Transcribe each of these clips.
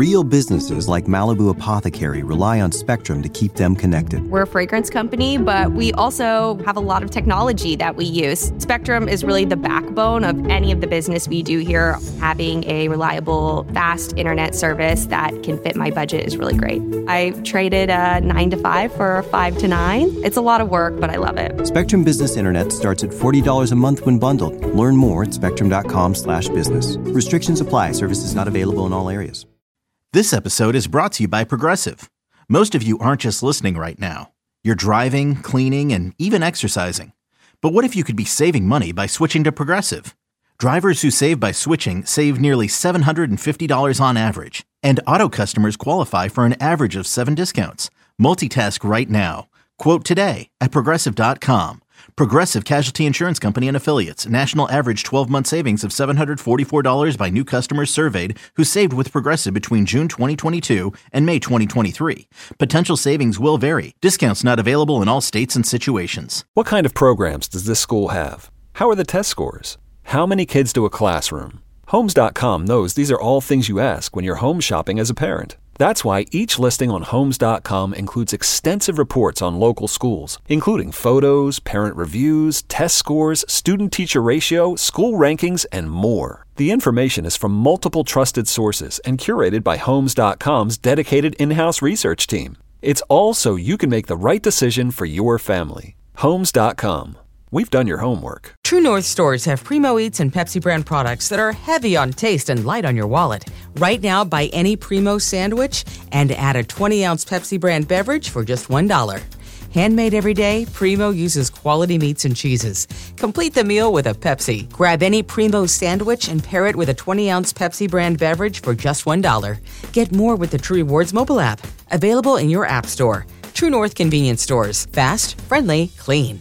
Real businesses like Malibu Apothecary rely on Spectrum to keep them connected. We're a fragrance company, but we also have a lot of technology that we use. Spectrum is really the backbone of any of the business we do here. Having a reliable, fast internet service that can fit my budget is really great. I traded a 9 to 5 for a 5 to 9. It's a lot of work, but I love it. Spectrum Business Internet starts at $40 a month when bundled. Learn more at spectrum.com/business. Restrictions apply. Services not available in all areas. This episode is brought to you by Progressive. Most of you aren't just listening right now. You're driving, cleaning, and even exercising. But what if you could be saving money by switching to Progressive? Drivers who save by switching save nearly $750 on average. And auto customers qualify for an average of 7 discounts. Multitask right now. Quote today at Progressive.com. Progressive Casualty Insurance Company and Affiliates. National average 12-month savings of $744 by new customers surveyed who saved with Progressive between June 2022 and May 2023. Potential savings will vary. Discounts not available in all states and situations. What kind of programs does this school have? How are the test scores? How many kids do a classroom? Homes.com knows these are all things you ask when you're home shopping as a parent. That's why each listing on Homes.com includes extensive reports on local schools, including photos, parent reviews, test scores, student-teacher ratio, school rankings, and more. The information is from multiple trusted sources and curated by Homes.com's dedicated in-house research team. It's all so you can make the right decision for your family. Homes.com. We've done your homework. True North stores have Primo Eats and Pepsi brand products that are heavy on taste and light on your wallet. Right now, buy any Primo sandwich and add a 20-ounce Pepsi brand beverage for just $1. Handmade every day, Primo uses quality meats and cheeses. Complete the meal with a Pepsi. Grab any Primo sandwich and pair it with a 20-ounce Pepsi brand beverage for just $1. Get more with the True Rewards mobile app. Available in your app store. True North convenience stores. Fast, friendly, clean.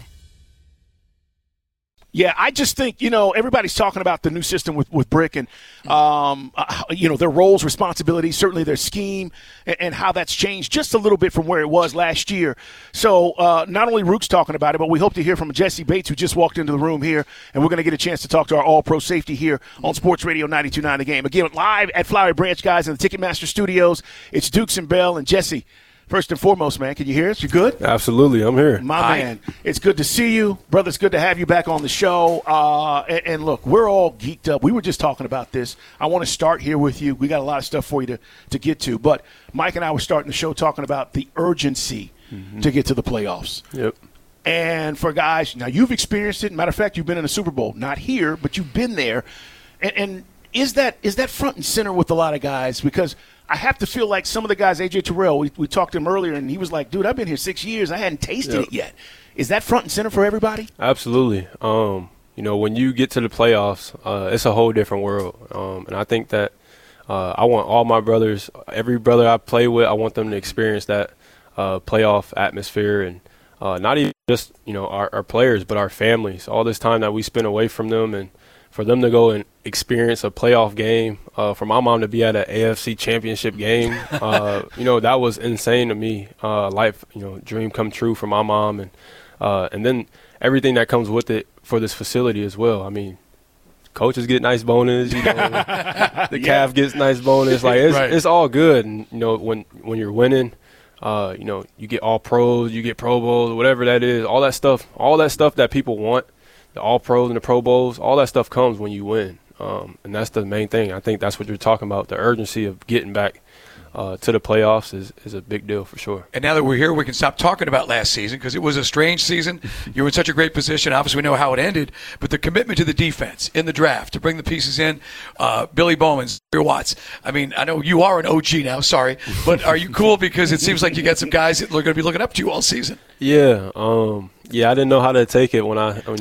Yeah, I just think, everybody's talking about the new system with Brick and, their roles, responsibilities, certainly their scheme and how that's changed just a little bit from where it was last year. So not only Rook's talking about it, but we hope to hear from Jesse Bates, who just walked into the room here, and we're going to get a chance to talk to our all-pro safety here on Sports Radio 92.9 The Game. Again, live at Flowery Branch, guys, in the Ticketmaster studios. It's Dukes and Bell and Jesse. First and foremost, man, can you hear us? You good? Absolutely, I'm here. My man, it's good to see you. Brother, it's good to have you back on the show. And look, we're all geeked up. We were just talking about this. I want to start here with you. We got a lot of stuff for you to get to. But Mike and I were starting the show talking about the urgency to get to the playoffs. Yep. And for guys, now you've experienced it. Matter of fact, you've been in a Super Bowl. Not here, but you've been there. And is that front and center with a lot of guys? Because I have to feel like some of the guys, A.J. Terrell, we talked to him earlier, and he was like, dude, I've been here 6 years. I hadn't tasted it yet. Is that front and center for everybody? Absolutely. When you get to the playoffs, it's a whole different world. And I think that I want all my brothers, every brother I play with, I want them to experience that playoff atmosphere. And not even just, our players, but our families. All this time that we spend away from them, and for them to go and experience a playoff game, for my mom to be at an AFC championship game, that was insane to me. Life, dream come true for my mom, and then everything that comes with it for this facility as well. I mean, coaches get nice bonus, the calf gets nice bonus. Like it's all good, and when you're winning, you get all pros, you get Pro Bowls, whatever that is, all that stuff that people want. The All-Pros and the Pro Bowls, all that stuff comes when you win. And that's the main thing. I think that's what you're talking about. The urgency of getting back to the playoffs is a big deal for sure. And now that we're here, we can stop talking about last season because it was a strange season. You were in such a great position. Obviously, we know how it ended. But the commitment to the defense in the draft, to bring the pieces in, Billy Bowman, Xavier Watts. I mean, I know you are an OG now, sorry. But are you cool because it seems like you got some guys that are going to be looking up to you all season? Yeah. I didn't know how to take it when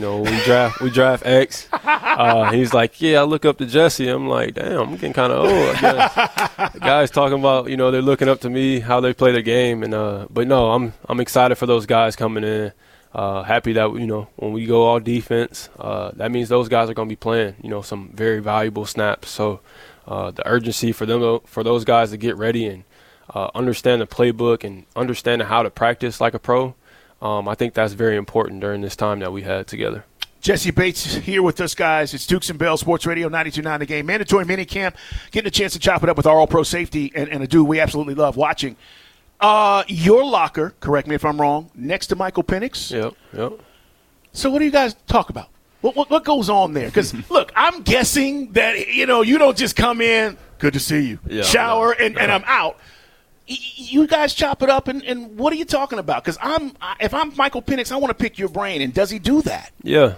we draft X. He's like, yeah, I look up to Jesse. I'm like, damn, I'm getting kind of old, I guess. The guys talking about, they're looking up to me, how they play the game. And but no, I'm excited for those guys coming in. Happy that, when we go all defense, that means those guys are going to be playing, some very valuable snaps. So the urgency for those guys to get ready and understand the playbook and understanding how to practice like a pro. I think that's very important during this time that we had together. Jesse Bates here with us, guys. It's Dukes and Bell Sports Radio 92.9 The Game. Mandatory minicamp, getting a chance to chop it up with our all-pro safety and a dude we absolutely love watching. Your locker, correct me if I'm wrong, next to Michael Penix. Yep. So what do you guys talk about? What goes on there? Because, look, I'm guessing that, you don't just come in, good to see you, shower, and I'm out. You guys chop it up, and what are you talking about? Because if I'm Michael Penix, I want to pick your brain, and does he do that? Yeah.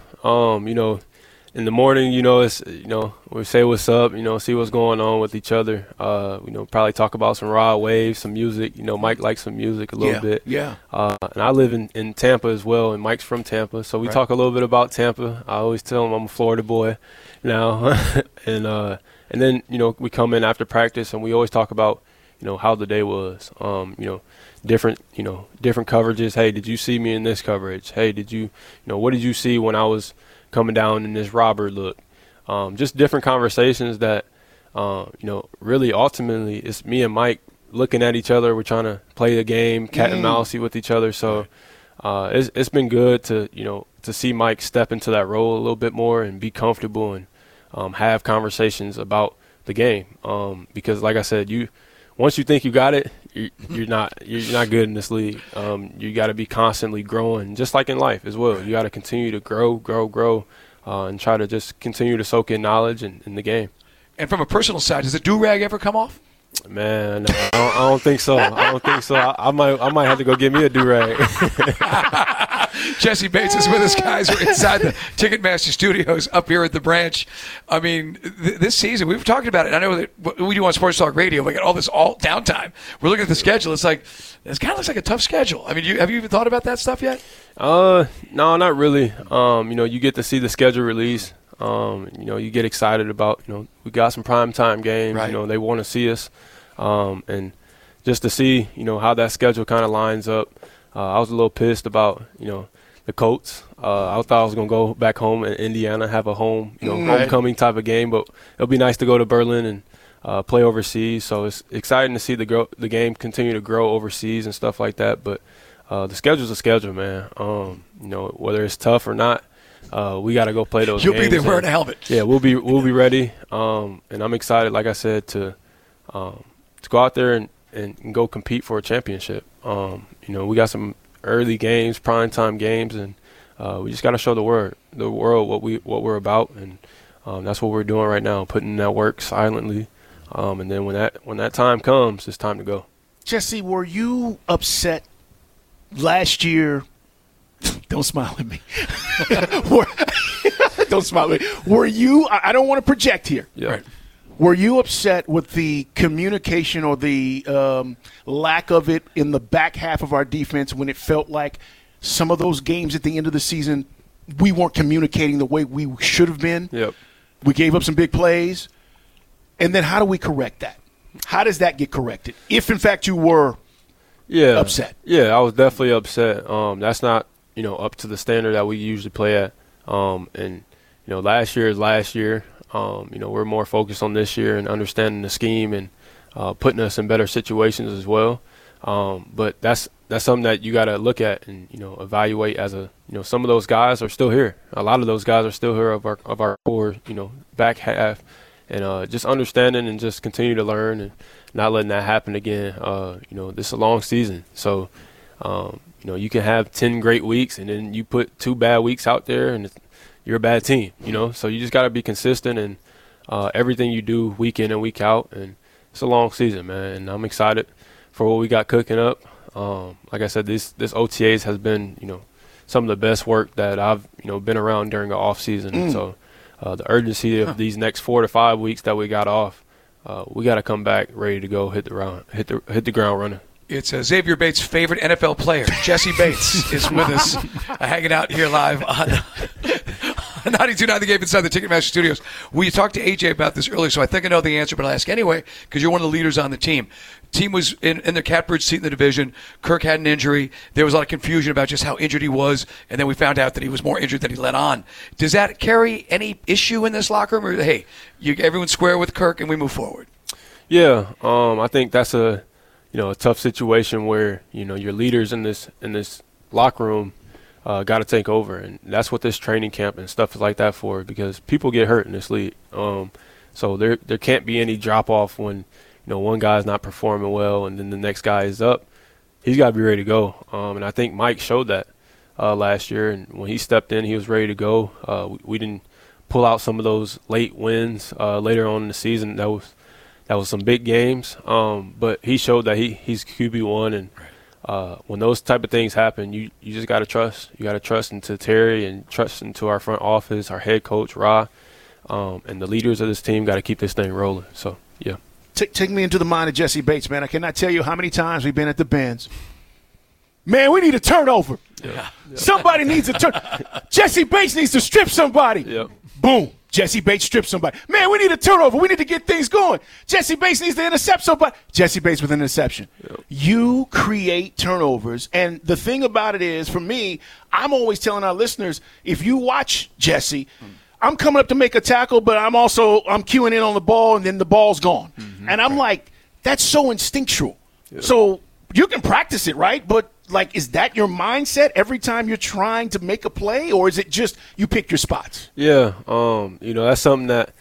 In the morning, it's, we say what's up, see what's going on with each other. Probably talk about some raw waves, some music. Mike likes some music a little bit. Yeah. And I live in Tampa as well, and Mike's from Tampa. So we talk a little bit about Tampa. I always tell him I'm a Florida boy now. and then, we come in after practice, and we always talk about, how the day was, different coverages. Hey, did you see me in this coverage? Hey, what did you see when I was coming down in this robber look? Just different conversations that, really ultimately it's me and Mike looking at each other. We're trying to play the game, cat and mousey with each other. So it's been good to see Mike step into that role a little bit more and be comfortable and have conversations about the game. Because like I said, once you think you got it, you're not good in this league. You got to be constantly growing, just like in life as well. You got to continue to grow, and try to just continue to soak in knowledge in the game. And from a personal side, does the do-rag ever come off? Man, I don't think so. I might have to go get me a do-rag. Jesse Bates is with us, guys. We're inside the Ticketmaster studios up here at the Branch. I mean, this season, we've talked about it. I know that we do on Sports Talk Radio. We got all this downtime. We're looking at the schedule. It's kind of looks like a tough schedule. I mean, have you even thought about that stuff yet? No, not really. You get to see the schedule release. You get excited about, we got some primetime games. Right. They want to see us. And just to see, how that schedule kind of lines up. I was a little pissed about, the Colts. I thought I was going to go back home in Indiana, have a homecoming type of game. But it'll be nice to go to Berlin and play overseas. So it's exciting to see the game continue to grow overseas and stuff like that. But the schedule's a schedule, man. Whether it's tough or not, we got to go play those games. You'll be there wearing a helmet. Yeah, we'll be ready. And I'm excited, like I said, to go out there and go compete for a championship. We got some early games, primetime games, and we just got to show the world what we're about, and that's what we're doing right now, putting in that work silently. And then when that time comes, it's time to go. Jesse, were you upset last year? Don't smile at me. Don't smile at me. Were you? I don't want to project here. Yeah. Right. Were you upset with the communication or the lack of it in the back half of our defense when it felt like some of those games at the end of the season we weren't communicating the way we should have been? Yep. We gave up some big plays. And then how do we correct that? How does that get corrected if, in fact, you were upset? Yeah, I was definitely upset. That's not, up to the standard that we usually play at. And last year is last year. We're more focused on this year and understanding the scheme and putting us in better situations as well. But that's something that you got to look at and evaluate as some of those guys are still here. A lot of those guys are still here of our core back half, and just understanding and just continue to learn and not letting that happen again. This is a long season, so you can have 10 great weeks and then you put 2 bad weeks out there and you're a bad team, So you just got to be consistent in everything you do week in and week out. And it's a long season, man. And I'm excited for what we got cooking up. Like I said, this OTAs has been, some of the best work that I've, been around during the off season. So the urgency of these next 4 to 5 weeks that we got off, we got to come back ready to go hit the ground running. It's Xavier Bates' favorite NFL player, Jesse Bates, is with us, hanging out here live on 92.9 The Game inside the Ticketmaster studios. We talked to AJ about this earlier, so I think I know the answer, but I'll ask anyway because you're one of the leaders on the team. Team was in their catbird seat in the division. Kirk had an injury. There was a lot of confusion about just how injured he was, and then we found out that he was more injured than he let on. Does that carry any issue in this locker room, or hey, everyone's square with Kirk and we move forward? Yeah, I think that's a tough situation where your leaders in this locker room got to take over, and that's what this training camp and stuff is like that for, because people get hurt in this league. So there can't be any drop off when one guy's not performing well and then the next guy is up. He's got to be ready to go. And I think Mike showed that last year, and when he stepped in, he was ready to go. We didn't pull out some of those late wins later on in the season. That was some big games, but he showed that he's QB1, and when those type of things happen, you just got to trust. You got to trust into Terry and trust into our front office, our head coach, Ra, and the leaders of this team got to keep this thing rolling. So, yeah. Take me into the mind of Jesse Bates, man. I cannot tell you how many times we've been at the Benz. Man, we need a turnover. Yeah. Somebody needs a turn. Jesse Bates needs to strip somebody. Yep. Boom. Jesse Bates strips somebody. Man, we need a turnover. We need to get things going. Jesse Bates needs to intercept somebody. Jesse Bates with an interception. Yep. You create turnovers. And the thing about it is, for me, I'm always telling our listeners, if you watch Jesse, I'm coming up to make a tackle, but I'm cueing in on the ball, and then the ball's gone. Mm-hmm. And I'm like, that's so instinctual. Yeah. So you can practice it, right? But, is that your mindset every time you're trying to make a play, or is it just you pick your spots? Yeah. That's something that,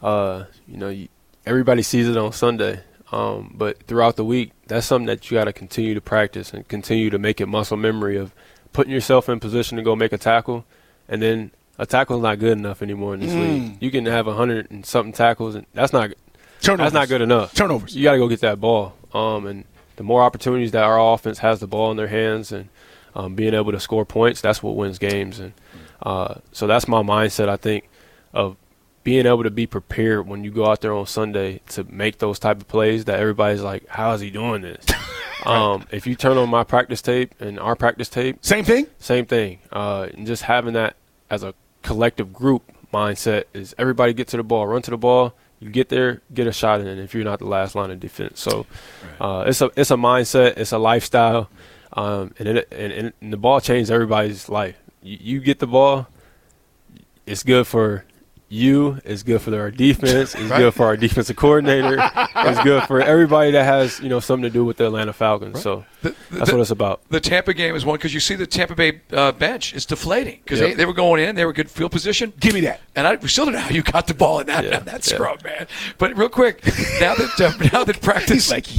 everybody sees it on Sunday. But throughout the week, that's something that you got to continue to practice and continue to make it muscle memory of putting yourself in position to go make a tackle, and then a tackle is not good enough anymore in this league. You can have 100 and something tackles, and that's not good enough. Turnovers. You got to go get that ball. And the more opportunities that our offense has the ball in their hands and being able to score points, that's what wins games. And so that's my mindset, I think, of being able to be prepared when you go out there on Sunday to make those type of plays that everybody's like, how is he doing this? Right. If you turn on my practice tape and our practice tape. Same thing? Same thing. And just having that as a collective group mindset is everybody get to the ball, run to the ball. You get there, get a shot in it if you're not the last line of defense. So it's a mindset, it's a lifestyle, and the ball changes everybody's life. You get the ball, it's good for you, it's good for our defense, it's good for our defensive coordinator, it's good for everybody that has something to do with the Atlanta Falcons. So that's what it's about. The Tampa game is one because you see the Tampa Bay bench is deflating because they were going in, they were good field position. Give me that. And we still don't know how you got the ball in that scrum, man. But real quick, now that practice, he's like,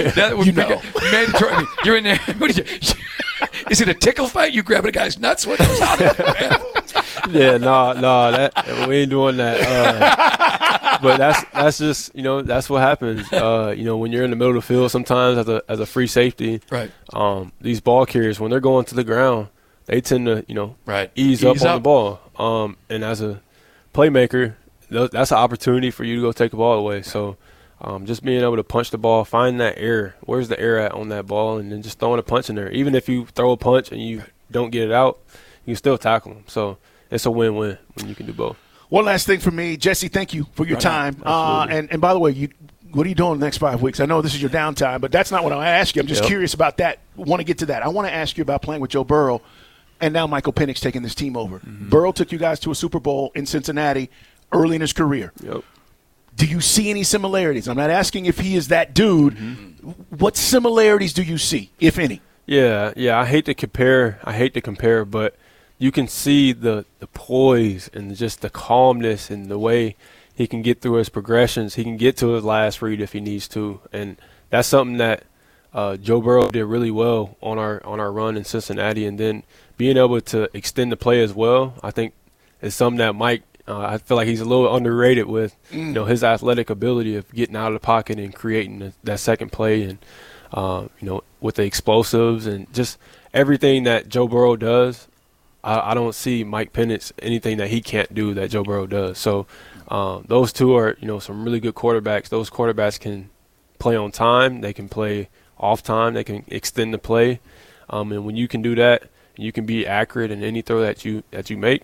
mandatory. You're in there. Is it a tickle fight? You grabbing a guy's nuts? What goes on there, man? Yeah, no, we ain't doing that. But that's just that's what happens. When you're in the middle of the field, sometimes as a free safety, right? These ball carriers, when they're going to the ground, they tend to ease up on the ball. And as a playmaker, that's an opportunity for you to go take the ball away. So just being able to punch the ball, find that air. Where's the air at on that ball, and then just throwing a punch in there. Even if you throw a punch and you don't get it out, you can still tackle them. So it's a win-win when you can do both. One last thing for me, Jesse, thank you for your time. And by the way, what are you doing the next 5 weeks? I know this is your downtime, but that's not what I want to ask you. I'm just curious about that. Want to get to that. I want to ask you about playing with Joe Burrow and now Michael Penix taking this team over. Mm-hmm. Burrow took you guys to a Super Bowl in Cincinnati early in his career. Yep. Do you see any similarities? I'm not asking if he is that dude. Mm-hmm. What similarities do you see, if any? Yeah. I hate to compare, but you can see the poise and just the calmness and the way he can get through his progressions. He can get to his last read if he needs to, and that's something that Joe Burrow did really well on our run in Cincinnati. And then being able to extend the play as well, I think is something that Mike. I feel like he's a little underrated with his athletic ability of getting out of the pocket and creating that second play, and with the explosives and just everything that Joe Burrow does. I don't see Mike Penix anything that he can't do that Joe Burrow does. So those two are some really good quarterbacks. Those quarterbacks can play on time. They can play off time. They can extend the play. And when you can do that, and you can be accurate in any throw that you make.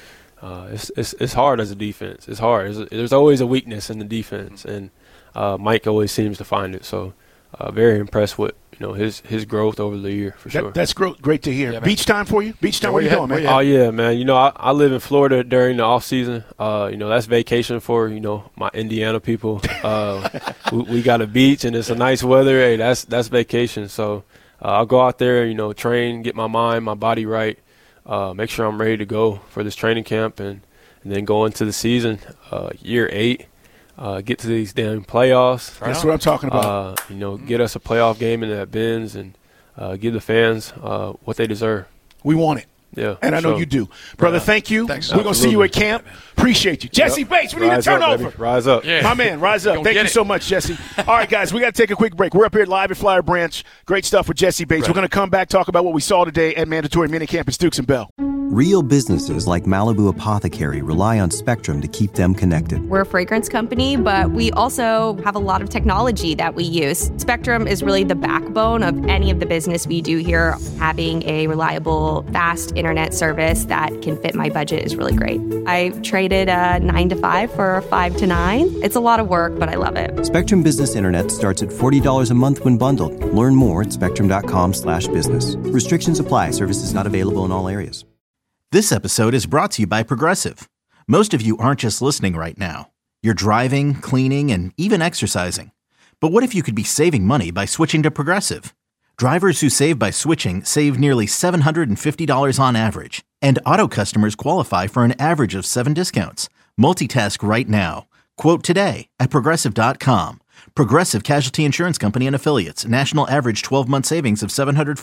It's hard as a defense. It's hard. There's always a weakness in the defense, and Mike always seems to find it. So very impressed with his growth over the year for sure. That's great to hear. Yeah, beach time for you? Beach time? What are you doing, man? Oh yeah, man. I live in Florida during the off season. That's vacation for my Indiana people. We got a beach and it's a nice weather. Hey, that's vacation. So I'll go out there, train, get my mind, my body right. make sure I'm ready to go for this training camp and then go into the season, year 8, get to these damn playoffs. That's what I'm talking about. Get us a playoff game in that Benz and give the fans what they deserve. We want it. Yeah, and I know you do. Brother, thank you. Thanks. We're going to see you at camp. Appreciate you. Jesse Bates, we need to turn over. Rise up. Yeah. My man, rise up. Thank you so much, Jesse. All right, guys, we got to take a quick break. We're up here live at Flyer Branch. Great stuff with Jesse Bates. We're going to come back, talk about what we saw today at Mandatory Minicamp at Stooks and Bell. Real businesses like Malibu Apothecary rely on Spectrum to keep them connected. We're a fragrance company, but we also have a lot of technology that we use. Spectrum is really the backbone of any of the business we do here. Having a reliable, fast internet service that can fit my budget is really great. I traded a 9 to 5 for a 5 to 9. It's a lot of work, but I love it. Spectrum Business Internet starts at $40 a month when bundled. Learn more at spectrum.com/business. Restrictions apply. Services not available in all areas. This episode is brought to you by Progressive. Most of you aren't just listening right now. You're driving, cleaning, and even exercising. But what if you could be saving money by switching to Progressive? Drivers who save by switching save nearly $750 on average. And auto customers qualify for an average of 7 discounts. Multitask right now. Quote today at Progressive.com. Progressive Casualty Insurance Company and Affiliates. National average 12-month savings of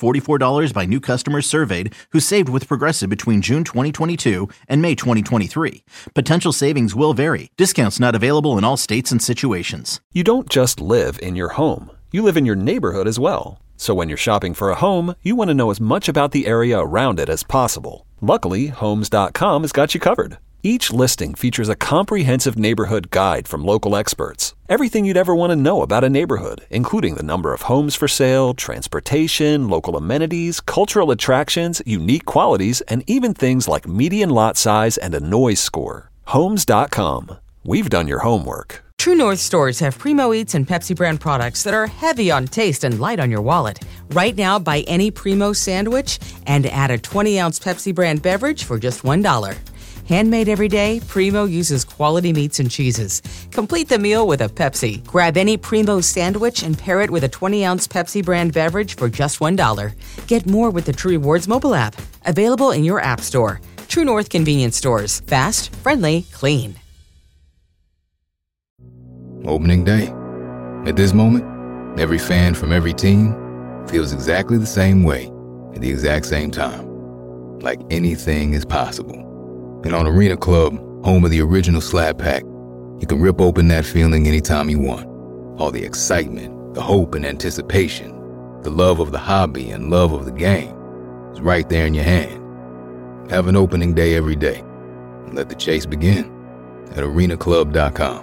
$744 by new customers surveyed who saved with Progressive between June 2022 and May 2023. Potential savings will vary. Discounts not available in all states and situations. You don't just live in your home. You live in your neighborhood as well. So when you're shopping for a home, you want to know as much about the area around it as possible. Luckily, Homes.com has got you covered. Each listing features a comprehensive neighborhood guide from local experts. Everything you'd ever want to know about a neighborhood, including the number of homes for sale, transportation, local amenities, cultural attractions, unique qualities, and even things like median lot size and a noise score. Homes.com. We've done your homework. True North stores have Primo Eats and Pepsi brand products that are heavy on taste and light on your wallet. Right now, buy any Primo sandwich and add a 20-ounce Pepsi brand beverage for just $1. Handmade every day, Primo uses quality meats and cheeses. Complete the meal with a Pepsi. Grab any Primo sandwich and pair it with a 20-ounce Pepsi brand beverage for just $1. Get more with the True Rewards mobile app. Available in your app store. True North convenience stores. Fast, friendly, clean. Opening day. At this moment, every fan from every team feels exactly the same way at the exact same time. Like anything is possible. And on Arena Club, home of the original Slab Pack, you can rip open that feeling anytime you want. All the excitement, the hope and anticipation, the love of the hobby and love of the game is right there in your hand. Have an opening day every day. And let the chase begin at arenaclub.com.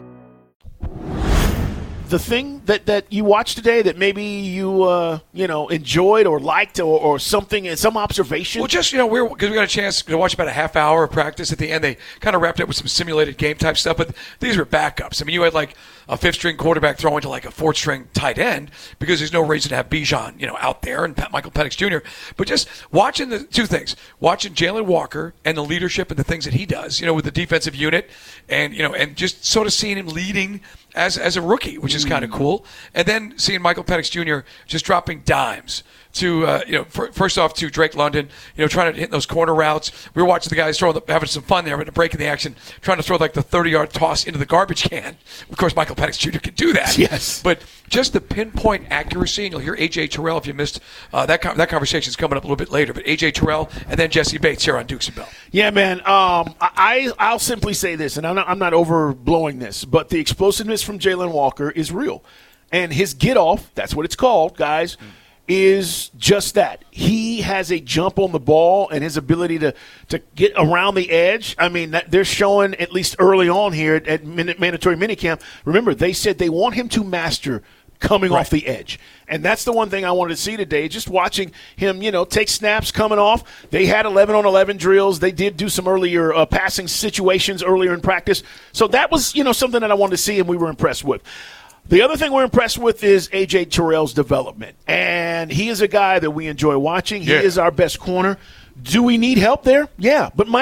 The thing that you watched today that maybe you enjoyed or liked or something, some observation? Well, just, because we got a chance to watch about a half hour of practice at the end. They kind of wrapped up with some simulated game type stuff, but these were backups. I mean, you had like a fifth-string quarterback throwing to like a fourth-string tight end because there's no reason to have Bijan, out there and Michael Penix Jr. But just watching the two things, watching Jalen Walker and the leadership and the things that he does, with the defensive unit and, and just sort of seeing him leading as a rookie, which is kind of cool. And then seeing Michael Penix Jr. just dropping dimes to, first off to Drake London, trying to hit those corner routes. We were watching the guys having some fun there, but a break in the action, trying to throw like the 30-yard toss into the garbage can. Of course, Michael Penix Jr. can do that. Yes. But just the pinpoint accuracy, and you'll hear A.J. Terrell if you missed that conversation is coming up a little bit later. But A.J. Terrell and then Jesse Bates here on Dukes and Bell. Yeah, man. I'll simply say this, and I'm not overblowing this, but the explosiveness from Jalen Walker is real. And his get-off, that's what it's called, guys, is just that. He has a jump on the ball and his ability to get around the edge. I mean, they're showing, at least early on here at Mandatory Minicamp, remember, they said they want him to master coming off the edge. And that's the one thing I wanted to see today, just watching him, take snaps coming off. They had 11-on-11 drills. They did do some earlier passing situations earlier in practice. So that was, something that I wanted to see and we were impressed with. The other thing we're impressed with is A.J. Terrell's development. And he is a guy that we enjoy watching. He is our best corner. Do we need help there? Yeah. But, Mike,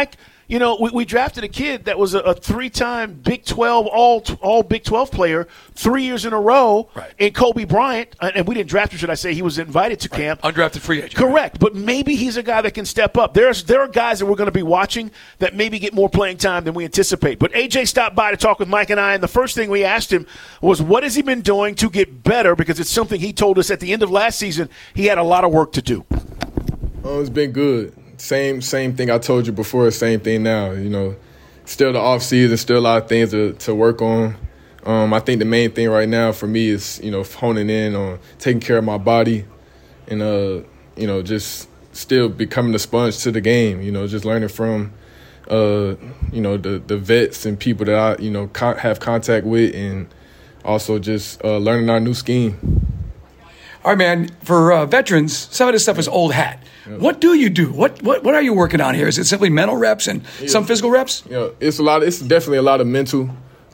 You know, we drafted a kid that was a 3-time Big 12 all Big 12 player 3 years in a row in Kobe Bryant. And we didn't draft him, should I say. He was invited to camp. Undrafted free agent. Correct. But maybe he's a guy that can step up. There are guys that we're going to be watching that maybe get more playing time than we anticipate. But A.J. stopped by to talk with Mike and I, and the first thing we asked him was what has he been doing to get better, because it's something he told us at the end of last season he had a lot of work to do. Oh, it's been good. Same thing I told you before, same thing now. You know, still the off season, still a lot of things to work on. I think the main thing right now for me is, you know, honing in on taking care of my body and, you know, just still becoming a sponge to the game, you know, just learning from, you know, the vets and people that I, you know, have contact with, and also just learning our new scheme. All right, man, for veterans, some of this stuff is old hat. Yeah. What do you do? What are you working on here? Is it simply mental reps and some physical reps? Yeah, it's definitely a lot of mental.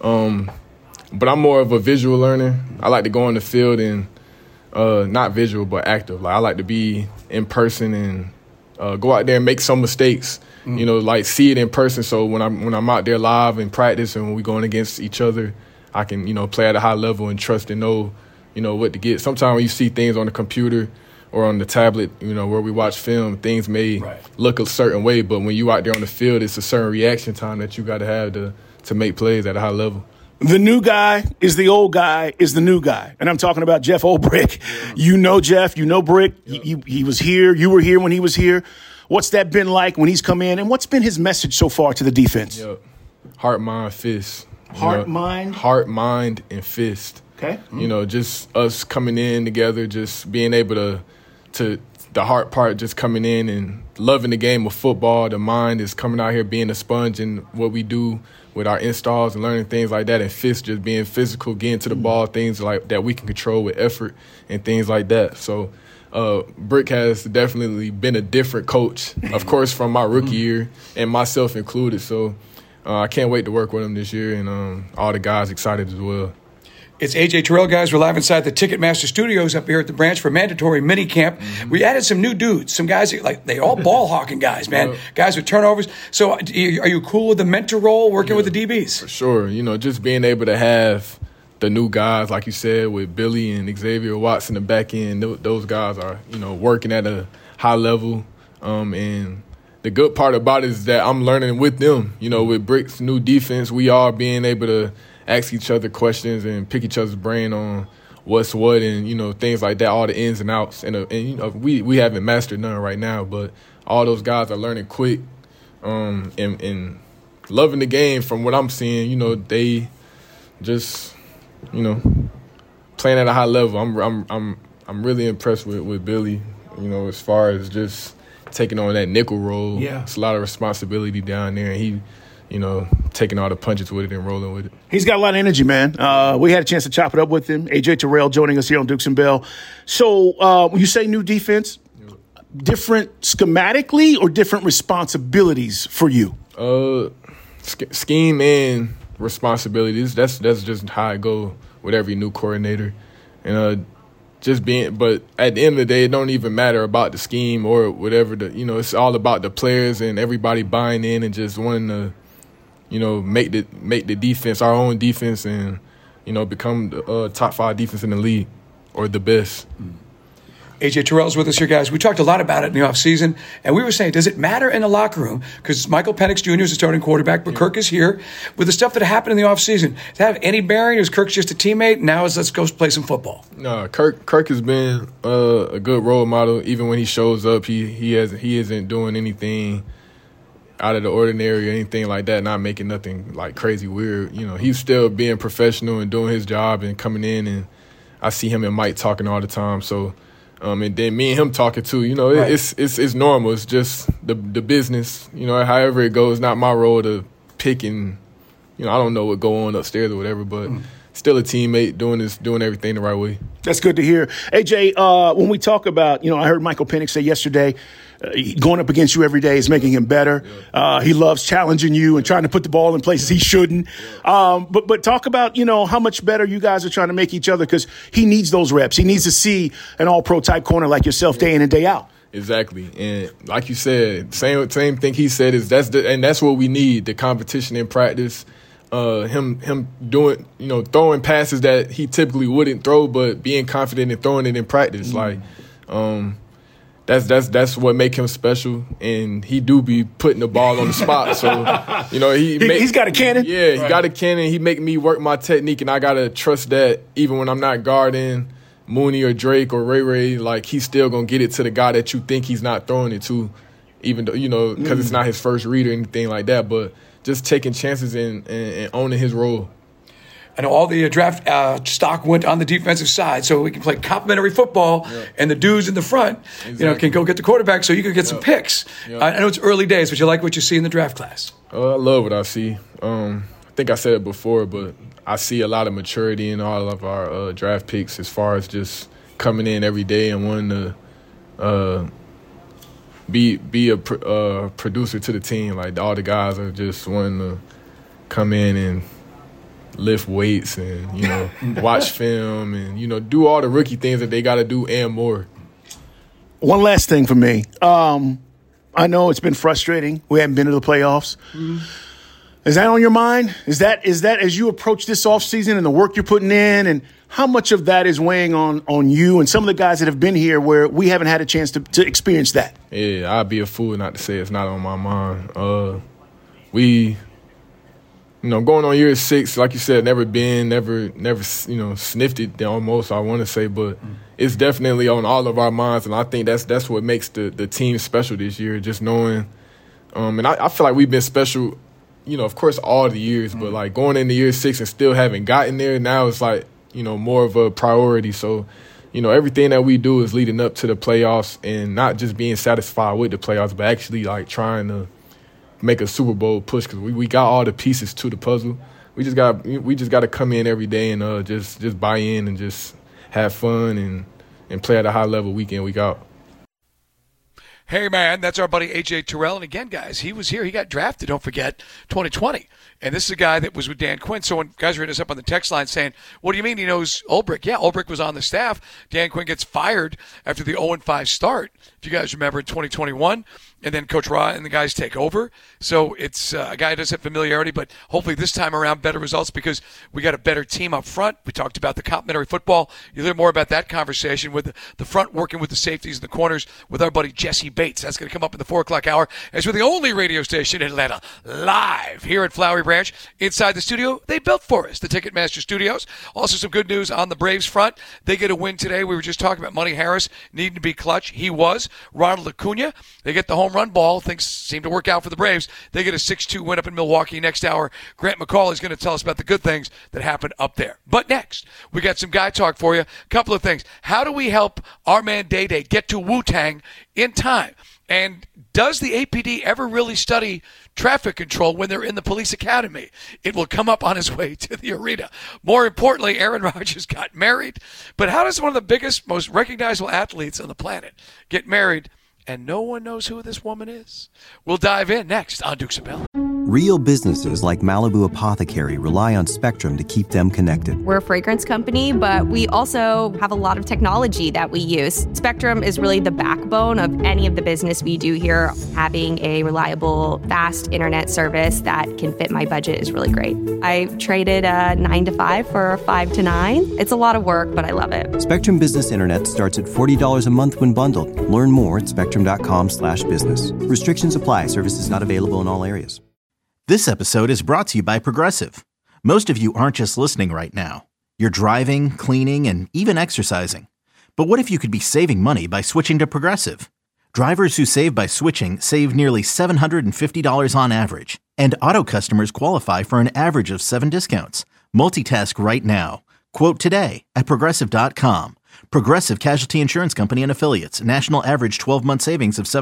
But I'm more of a visual learner. I like to go on the field and not visual, but active. Like, I like to be in person and go out there and make some mistakes. You know, like see it in person. So when I'm out there live in practice and when we're going against each other, I can, you know, play at a high level and trust and know, you know, what to get. Sometimes when you see things on the computer or on the tablet, you know, where we watch film, things may look a certain way, but when you out there on the field, it's a certain reaction time that you got to have to make plays at a high level. The new guy is the old guy is the new guy. And I'm talking about Jeff Ulbrich. Yeah. You know Jeff. You know Brick. Yeah. He was here. You were here when he was here. What's that been like when he's come in? And what's been his message so far to the defense? Yeah. Heart, mind, fist. Heart, mind? Heart, mind, and fist. Okay. Mm-hmm. You know, just us coming in together, just being able to the heart part, just coming in and loving the game of football. The mind is coming out here being a sponge in what we do with our installs and learning things like that. And fist, just being physical, getting to the ball, things like that we can control with effort and things like that. So Brick has definitely been a different coach, of course, from my rookie year and myself included. So I can't wait to work with him this year, and all the guys excited as well. It's A.J. Terrell, guys. We're live inside the Ticketmaster Studios up here at the Branch for mandatory mini camp. Mm-hmm. We added some new dudes, some guys, they all ball hawking guys, man. Guys with turnovers. So are you cool with the mentor role, working with the DBs? For sure. You know, just being able to have the new guys, like you said, with Billy and Xavier Watts in the back end, those guys are, you know, working at a high level. And the good part about it is that I'm learning with them. You know, with Brick's new defense, we are being able to ask each other questions and pick each other's brain on what's what and, you know, things like that, all the ins and outs. And you know, we haven't mastered none right now, but all those guys are learning quick and loving the game from what I'm seeing. You know, they just, you know, playing at a high level. I'm really impressed with Billy, you know, as far as just taking on that nickel role. Yeah. It's a lot of responsibility down there, and he, you know, taking all the punches with it and rolling with it. He's got a lot of energy, man. We had a chance to chop it up with him. A.J. Terrell joining us here on Dukes and Bell. So when you say new defense, different schematically or different responsibilities for you? Scheme and responsibilities. That's just how it go with every new coordinator. And just being, but at the end of the day, it don't even matter about the scheme or whatever. You know, it's all about the players and everybody buying in and just wanting to, you know, make the defense our own defense and, you know, become the top 5 defense in the league or the best. A.J. Terrell's with us here, guys. We talked a lot about it in the offseason, and we were saying, does it matter in the locker room? Because Michael Penix Jr. is the starting quarterback, but Kirk is here. With the stuff that happened in the offseason, does that have any bearing? Is Kirk just a teammate? Now let's go play some football. No, Kirk has been a good role model. Even when he shows up, he isn't doing anything out of the ordinary or anything like that, not making nothing like crazy weird. You know, he's still being professional and doing his job and coming in, and I see him and Mike talking all the time. So, and then me and him talking too. You know, right. It's normal. It's just the business. You know, however it goes, not my role to pick and, you know, I don't know what go on upstairs or whatever, but still a teammate doing everything the right way. That's good to hear. AJ, when we talk about, you know, I heard Michael Penix say yesterday, going up against you every day is making him better. Yeah. He loves challenging you and trying to put the ball in places he shouldn't. Yeah. But talk about, you know, how much better you guys are trying to make each other, because he needs those reps. He needs to see an all-pro type corner like yourself day in and day out. Exactly, and like you said, same thing he said is that's what we need, the competition in practice. Him doing, throwing passes that he typically wouldn't throw, but being confident in throwing it in practice. That's what make him special, and he do be putting the ball on the spot. So, he's got a cannon. Yeah, he got a cannon. He make me work my technique, and I gotta trust that even when I'm not guarding Mooney or Drake or Ray, like he's still gonna get it to the guy that you think he's not throwing it to, even though because it's not his first read or anything like that. But just taking chances and owning his role. I know all the draft stock went on the defensive side, so we can play complementary football, and the dudes in the front, can go get the quarterback, so you can get some picks. I know it's early days, but you like what you see in the draft class. I love what I see. I think I said it before, but I see a lot of maturity in all of our draft picks as far as just coming in every day and wanting to be a producer to the team. Like all the guys are just wanting to come in and lift weights and watch film and do all the rookie things that they got to do and more. One last thing for me. I know it's been frustrating. We haven't been to the playoffs. Mm-hmm. Is that on your mind? Is that as you approach this offseason and the work you're putting in, and how much of that is weighing on you and some of the guys that have been here where we haven't had a chance to experience that? Yeah, I'd be a fool not to say it's not on my mind. Going on year 6, like you said, never sniffed it almost, I want to say, but it's definitely on all of our minds, and I think that's what makes the team special this year, just knowing. And I feel like we've been special, of course, all the years, but like going into year 6 and still haven't gotten there, now it's like, more of a priority. So, everything that we do is leading up to the playoffs and not just being satisfied with the playoffs, but actually like trying to make a Super Bowl push because we got all the pieces to the puzzle. We just got to come in every day and just buy in and just have fun and play at a high level week in, week out. Hey, man, that's our buddy A.J. Terrell. And again, guys, he was here. He got drafted, don't forget, 2020. And this is a guy that was with Dan Quinn. So when guys are hitting us up on the text line saying, what do you mean he knows Ulbrich? Yeah, Ulbrich was on the staff. Dan Quinn gets fired after the 0-5 start, if you guys remember, in 2021. And then Coach Ra and the guys take over. So it's a guy who does have familiarity, but hopefully this time around better results because we got a better team up front. We talked about the complementary football. You'll hear more about that conversation with the front working with the safeties and the corners with our buddy Jesse Bates. That's going to come up in the 4 o'clock hour as we're the only radio station in Atlanta live here at Flowery Branch inside the studio they built for us, the Ticketmaster Studios. Also some good news on the Braves front. They get a win today. We were just talking about Money Harris needing to be clutch. He was. Ronald Acuna, they get the home run ball. Things seem to work out for the Braves. They get a 6-2 win up in Milwaukee. Next hour, Grant McCall is going to tell us about the good things that happen up there. But next, we got some guy talk for you. A couple of things. How do we help our man Day Day get to Wu-Tang in time? And does the APD ever really study traffic control when they're in the police academy? It will come up on his way to the arena. More importantly, Aaron Rodgers got married. But how does one of the biggest, most recognizable athletes on the planet get married and no one knows who this woman is? We'll dive in next on Dukes and Bell. Real businesses like Malibu Apothecary rely on Spectrum to keep them connected. We're a fragrance company, but we also have a lot of technology that we use. Spectrum is really the backbone of any of the business we do here. Having a reliable, fast internet service that can fit my budget is really great. I traded a 9 to 5 for a 5 to 9. It's a lot of work, but I love it. Spectrum Business Internet starts at $40 a month when bundled. Learn more at spectrum.com/business. Restrictions apply. Services not available in all areas. This episode is brought to you by Progressive. Most of you aren't just listening right now. You're driving, cleaning, and even exercising. But what if you could be saving money by switching to Progressive? Drivers who save by switching save nearly $750 on average. And auto customers qualify for an average of 7 discounts. Multitask right now. Quote today at Progressive.com. Progressive Casualty Insurance Company and Affiliates. National average 12-month savings of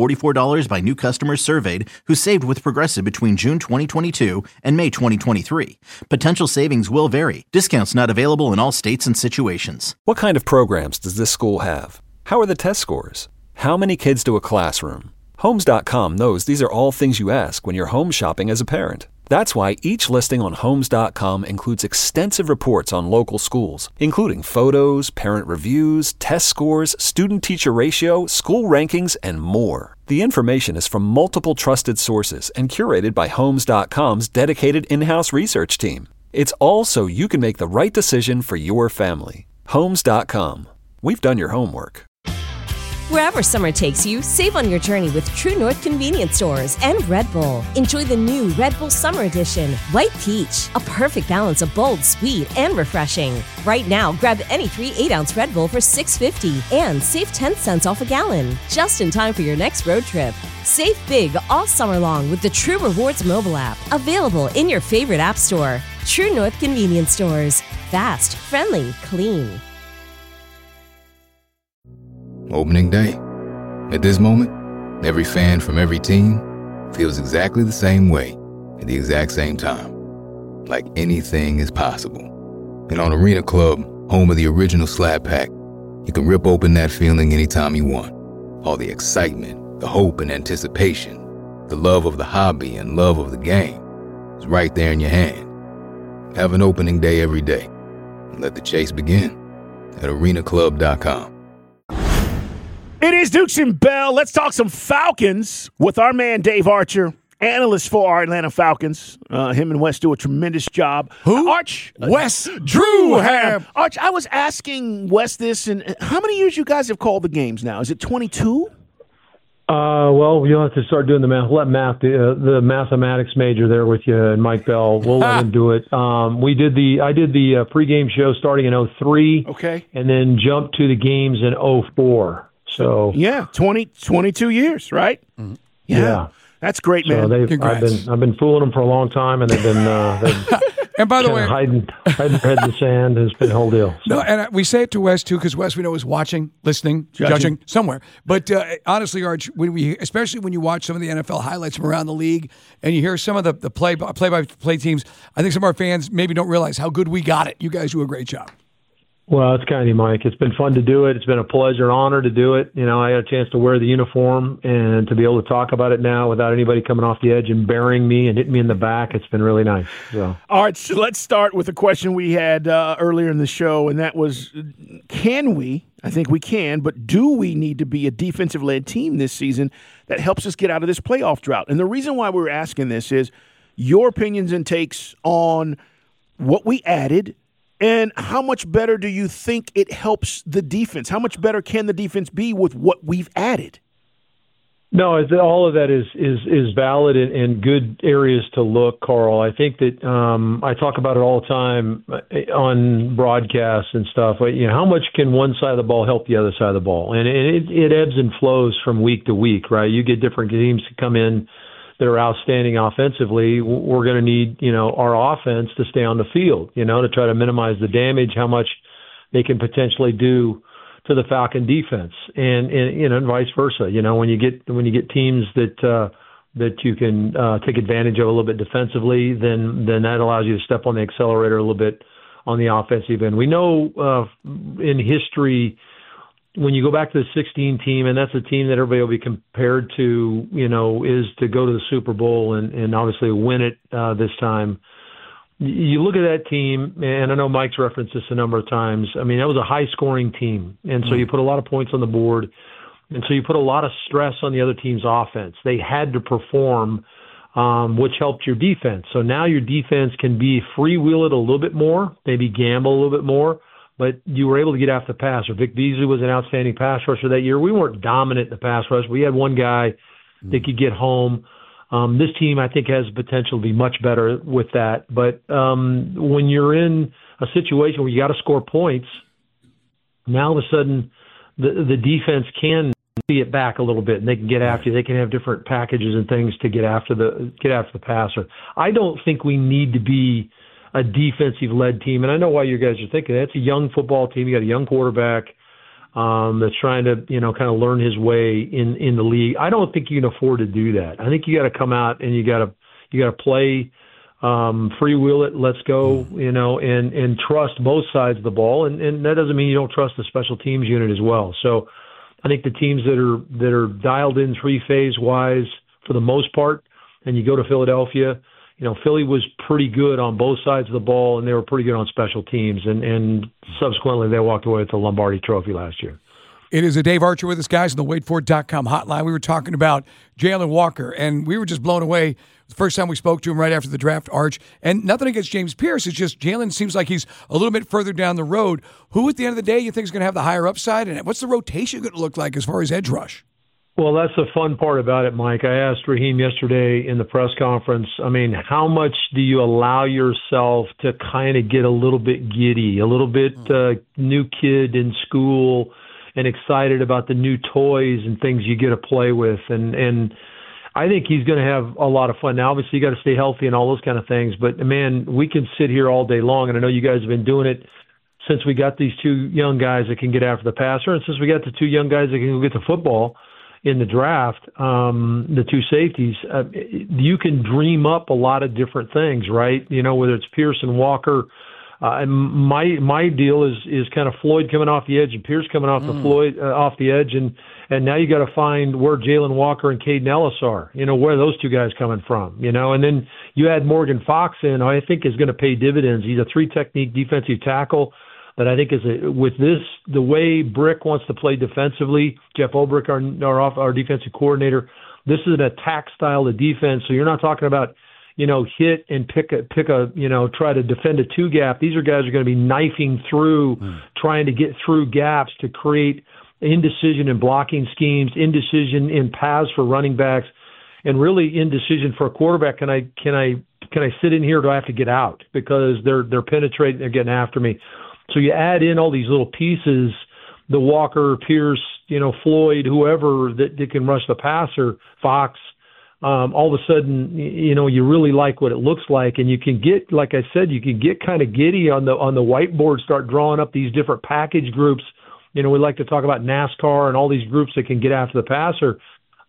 $744 by new customers surveyed who saved with Progressive between June 2022 and May 2023. Potential savings will vary. Discounts not available in all states and situations. What kind of programs does this school have? How are the test scores? How many kids do a classroom? Homes.com knows these are all things you ask when you're home shopping as a parent. That's why each listing on Homes.com includes extensive reports on local schools, including photos, parent reviews, test scores, student-teacher ratio, school rankings, and more. The information is from multiple trusted sources and curated by Homes.com's dedicated in-house research team. It's all so you can make the right decision for your family. Homes.com. We've done your homework. Wherever summer takes you, save on your journey with True North Convenience Stores and Red Bull. Enjoy the new Red Bull Summer Edition, White Peach, a perfect balance of bold, sweet, and refreshing. Right now, grab any 3 8-ounce Red Bull for $6.50 and save 10 cents off a gallon, just in time for your next road trip. Save big all summer long with the True Rewards mobile app, available in your favorite app store. True North Convenience Stores. Fast, friendly, clean. Opening day. At this moment, every fan from every team feels exactly the same way at the exact same time. Like anything is possible. And on Arena Club, home of the original Slab Pack, you can rip open that feeling anytime you want. All the excitement, the hope and anticipation, the love of the hobby and love of the game is right there in your hand. Have an opening day every day. And let the chase begin at arenaclub.com. It is Dukes and Bell. Let's talk some Falcons with our man Dave Archer, analyst for our Atlanta Falcons. Him and Wes do a tremendous job. Who? Arch. Wes Drewham. Arch, I was asking Wes this, and how many years you guys have called the games now? Is it 22? Well, you'll have to start doing the math. Let Matt, the mathematics major there with you, and Mike Bell. We'll let him do it. I did the pregame show starting in 2003. Okay. And then jumped to the games in 2004. So yeah, 22 years, right? Mm-hmm. Yeah. That's great, man. So I've been fooling them for a long time, and they've been and by the way, hiding their head in the sand. It's been a whole deal. So. No, and we say it to Wes too, because Wes we know is watching, listening, judging somewhere. But honestly, Arch, especially when you watch some of the NFL highlights from around the league, and you hear some of the play-by-play teams, I think some of our fans maybe don't realize how good we got it. You guys do a great job. Well, it's kind of you, Mike. It's been fun to do it. It's been a pleasure and honor to do it. You know, I had a chance to wear the uniform and to be able to talk about it now without anybody coming off the edge and burying me and hitting me in the back. It's been really nice. So. All right, so let's start with a question we had earlier in the show, and that was, can we, I think we can, but do we need to be a defensive-led team this season that helps us get out of this playoff drought? And the reason why we're asking this is your opinions and takes on what we added, and how much better do you think it helps the defense? How much better can the defense be with what we've added? No, all of that is valid and good areas to look, Carl. I think that I talk about it all the time on broadcasts and stuff. You know, how much can one side of the ball help the other side of the ball? And it ebbs and flows from week to week, right? You get different teams to come in that are outstanding offensively. We're going to need, our offense to stay on the field, to try to minimize the damage, how much they can potentially do to the Falcon defense, and vice versa. When you get teams that you can take advantage of a little bit defensively, then that allows you to step on the accelerator a little bit on the offensive end. We know in history, when you go back to the 16 team, and that's a team that everybody will be compared to, is to go to the Super Bowl and obviously win it this time. You look at that team, and I know Mike's referenced this a number of times. I mean, that was a high-scoring team, and so you put a lot of points on the board, and so you put a lot of stress on the other team's offense. They had to perform, which helped your defense. So now your defense can be freewheel it a little bit more, maybe gamble a little bit more, but you were able to get after the passer. Vic Beasley was an outstanding pass rusher that year. We weren't dominant in the pass rush. We had one guy that could get home. This team, I think, has the potential to be much better with that. But when you're in a situation where you got to score points, now all of a sudden the defense can see it back a little bit, and they can get after you. They can have different packages and things to get after the passer. I don't think we need to be a defensive-led team, and I know why you guys are thinking that. It's a young football team. You got a young quarterback that's trying to, kind of learn his way in the league. I don't think you can afford to do that. I think you got to come out and you got to play, freewheel it, let's go, and trust both sides of the ball. And that doesn't mean you don't trust the special teams unit as well. So I think the teams that are dialed in three-phase wise for the most part, and you go to Philadelphia, Philly was pretty good on both sides of the ball, and they were pretty good on special teams. And subsequently, they walked away with the Lombardi Trophy last year. It is a Dave Archer with us, guys, on the WadeFord.com hotline. We were talking about Jalen Walker, and we were just blown away the first time we spoke to him right after the draft, Arch. And nothing against James Pierce. It's just Jalen seems like he's a little bit further down the road. Who, at the end of the day, you think is going to have the higher upside? And what's the rotation going to look like as far as edge rush? Well, that's the fun part about it, Mike. I asked Raheem yesterday in the press conference, how much do you allow yourself to kind of get a little bit giddy, a little bit new kid in school and excited about the new toys and things you get to play with? And I think he's going to have a lot of fun. Now, obviously, you got to stay healthy and all those kind of things. But, man, we can sit here all day long, and I know you guys have been doing it since we got these two young guys that can get after the passer, and since we got the two young guys that can go get the football in the draft, the two safeties. You can dream up a lot of different things, right? Whether it's Pierce and Walker. And my deal is kind of Floyd coming off the edge and Pierce coming off off the edge, and now you got to find where Jalen Walker and Caden Ellis are. Where are those two guys coming from? And then you add Morgan Fox in, I think is going to pay dividends. He's a 3-technique defensive tackle that I think is the way Brick wants to play defensively. Jeff Ulbrich, our defensive coordinator, this is an attack style of defense. So you're not talking about hit and pick a try to defend a 2-gap. These are guys who are going to be knifing through, trying to get through gaps to create indecision in blocking schemes, indecision in paths for running backs, and really indecision for a quarterback. Can I sit in here or do I have to get out? Because they're penetrating, they're getting after me. So you add in all these little pieces, the Walker, Pierce, Floyd, whoever that can rush the passer, Fox. All of a sudden, you really like what it looks like, and you can get, like I said, you can get kind of giddy on the whiteboard, start drawing up these different package groups. We like to talk about NASCAR and all these groups that can get after the passer.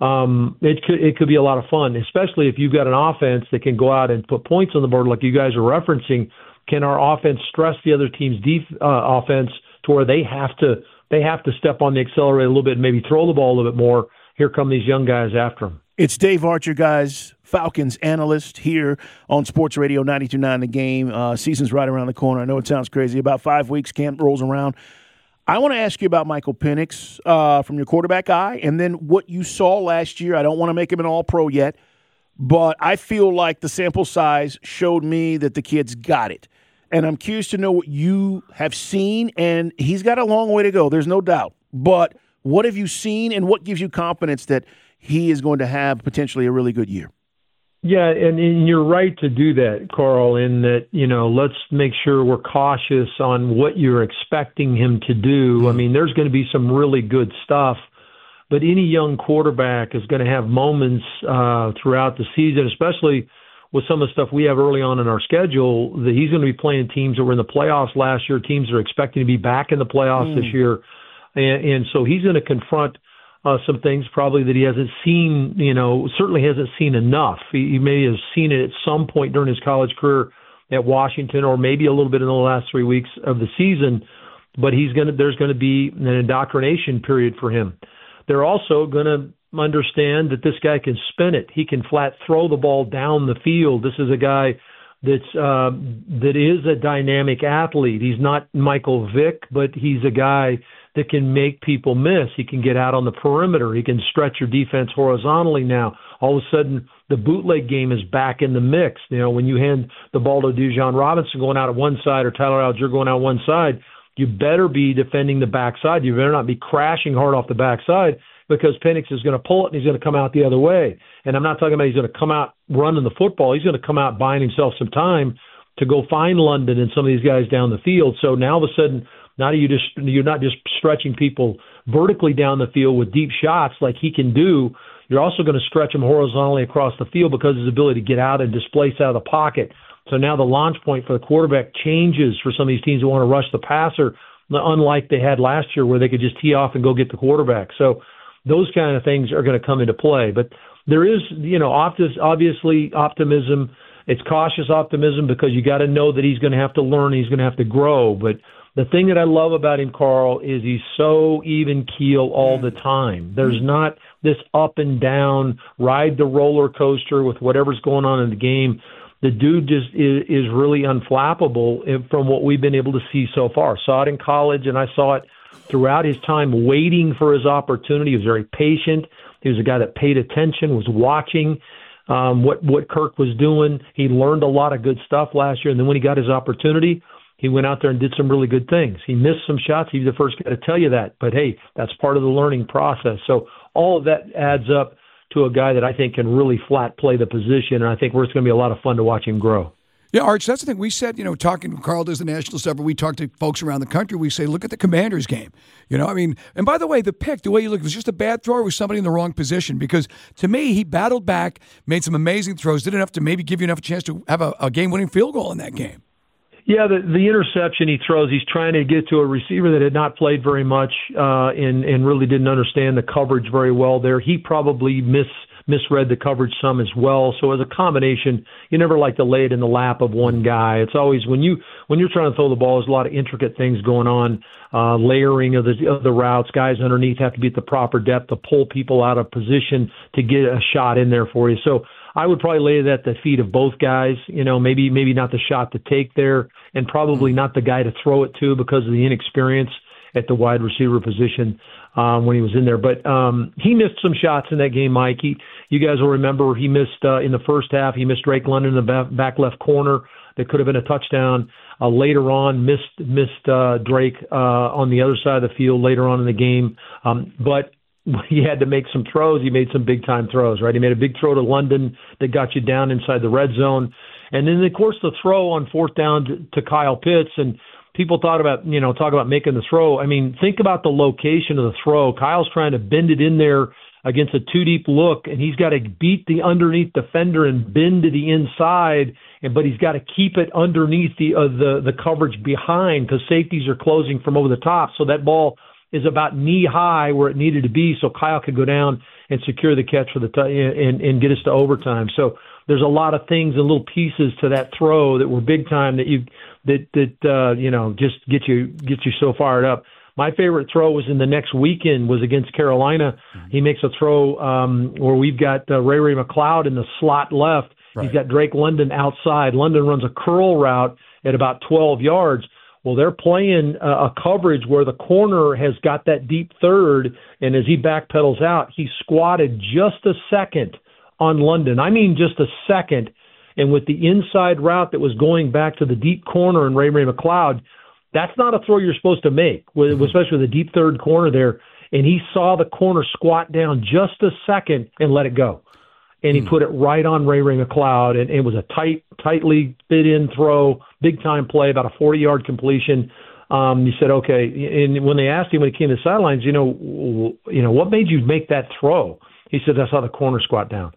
It could be a lot of fun, especially if you've got an offense that can go out and put points on the board, like you guys are referencing. Can our offense stress the other team's offense to where they have to step on the accelerator a little bit and maybe throw the ball a little bit more? Here come these young guys after them. It's Dave Archer, guys, Falcons analyst here on Sports Radio 92.9 The Game. Season's right around the corner. I know it sounds crazy. About 5 weeks, camp rolls around. I want to ask you about Michael Penix from your quarterback eye, and then what you saw last year. I don't want to make him an all-pro yet, but I feel like the sample size showed me that the kid's got it. And I'm curious to know what you have seen, and he's got a long way to go, there's no doubt. But what have you seen, and what gives you confidence that he is going to have potentially a really good year? Yeah, and you're right to do that, Carl, in that, let's make sure we're cautious on what you're expecting him to do. I mean, there's going to be some really good stuff, but any young quarterback is going to have moments throughout the season, especially with some of the stuff we have early on in our schedule, that he's going to be playing teams that were in the playoffs last year, teams that are expecting to be back in the playoffs this year. And so he's going to confront some things probably that he hasn't seen, certainly hasn't seen enough. He may have seen it at some point during his college career at Washington, or maybe a little bit in the last 3 weeks of the season, but there's going to be an indoctrination period for him. They're also going to understand that this guy can spin it. He can flat throw the ball down the field. This is a guy that is a dynamic athlete. He's not Michael Vick, but he's a guy that can make people miss. He can get out on the perimeter. He can stretch your defense horizontally now. All of a sudden, the bootleg game is back in the mix. When you hand the ball to Dujon Robinson going out at one side or Tyler Algier going out one side, you better be defending the backside. You better not be crashing hard off the backside, because Penix is going to pull it and he's going to come out the other way. And I'm not talking about he's going to come out running the football. He's going to come out buying himself some time to go find London and some of these guys down the field. So now all of a sudden, you're not just stretching people vertically down the field with deep shots like he can do. You're also going to stretch him horizontally across the field because of his ability to get out and displace out of the pocket. So now the launch point for the quarterback changes for some of these teams that want to rush the passer, unlike they had last year where they could just tee off and go get the quarterback. So those kind of things are going to come into play. But there is, obviously optimism. It's cautious optimism because you got to know that he's going to have to learn, he's going to have to grow. But the thing that I love about him, Carl, is he's so even keel all the time. There's not this up and down, ride the roller coaster with whatever's going on in the game. the dude just is really unflappable from what we've been able to see so far. Saw it in college, and I saw it throughout his time waiting for his opportunity. He was very patient. He was a guy that paid attention, was watching what Kirk was doing. He learned a lot of good stuff last year, and then when he got his opportunity, he went out there and did some really good things. He missed some shots. He's the first guy to tell you that. But, hey, that's part of the learning process. So all of that adds up to a guy that I think can really flat play the position, and I think it's going to be a lot of fun to watch him grow. Yeah, Arch, that's the thing. We said, talking, Carl does the national stuff, but we talk to folks around the country. We say, look at the Commanders game. And by the way, the pick, the way you look, was just a bad throw or was somebody in the wrong position? Because to me, he battled back, made some amazing throws, did enough to maybe give you enough chance to have a game-winning field goal in that game. Yeah, the interception he throws, he's trying to get to a receiver that had not played very much and really didn't understand the coverage very well there. He probably misread the coverage some as well. So as a combination, you never like to lay it in the lap of one guy. It's always when you're trying to throw the ball, there's a lot of intricate things going on, layering of the routes. Guys underneath have to be at the proper depth to pull people out of position to get a shot in there for you. So I would probably lay it at the feet of both guys. Maybe not the shot to take there, and probably not the guy to throw it to because of the inexperience at the wide receiver position when he was in there. But he missed some shots in that game, Mike. You guys will remember he missed in the first half. He missed Drake London in the back left corner. That could have been a touchdown. Later on, missed Drake on the other side of the field later on in the game. But he had to make some throws. He made some big-time throws, right? He made a big throw to London that got you down inside the red zone. And then, of course, the throw on fourth down to Kyle Pitts. And people talk about making the throw. I mean, think about the location of the throw. Kyle's trying to bend it in there against a two-deep look, and he's got to beat the underneath defender and bend to the inside, but he's got to keep it underneath the coverage behind because safeties are closing from over the top. So that ball is about knee-high where it needed to be so Kyle could go down and secure the catch for and get us to overtime. So there's a lot of things and little pieces to that throw that were big time that just get you so fired up. My favorite throw was in the next weekend was against Carolina. He makes a throw where we've got Ray McLeod in the slot left. Right. He's got Drake London outside. London runs a curl route at about 12 yards. Well, they're playing a coverage where the corner has got that deep third, and as he backpedals out, he squatted just a second on London. I mean just a second. And with the inside route that was going back to the deep corner and Ray McLeod, that's not a throw you're supposed to make, especially with a deep third corner there. And he saw the corner squat down just a second and let it go. And he put it right on Ray McLeod, and it was a tightly fit-in throw, big-time play, about a 40-yard completion. He said, okay. And when they asked him when he came to the sidelines, what made you make that throw? He said, I saw the corner squat down.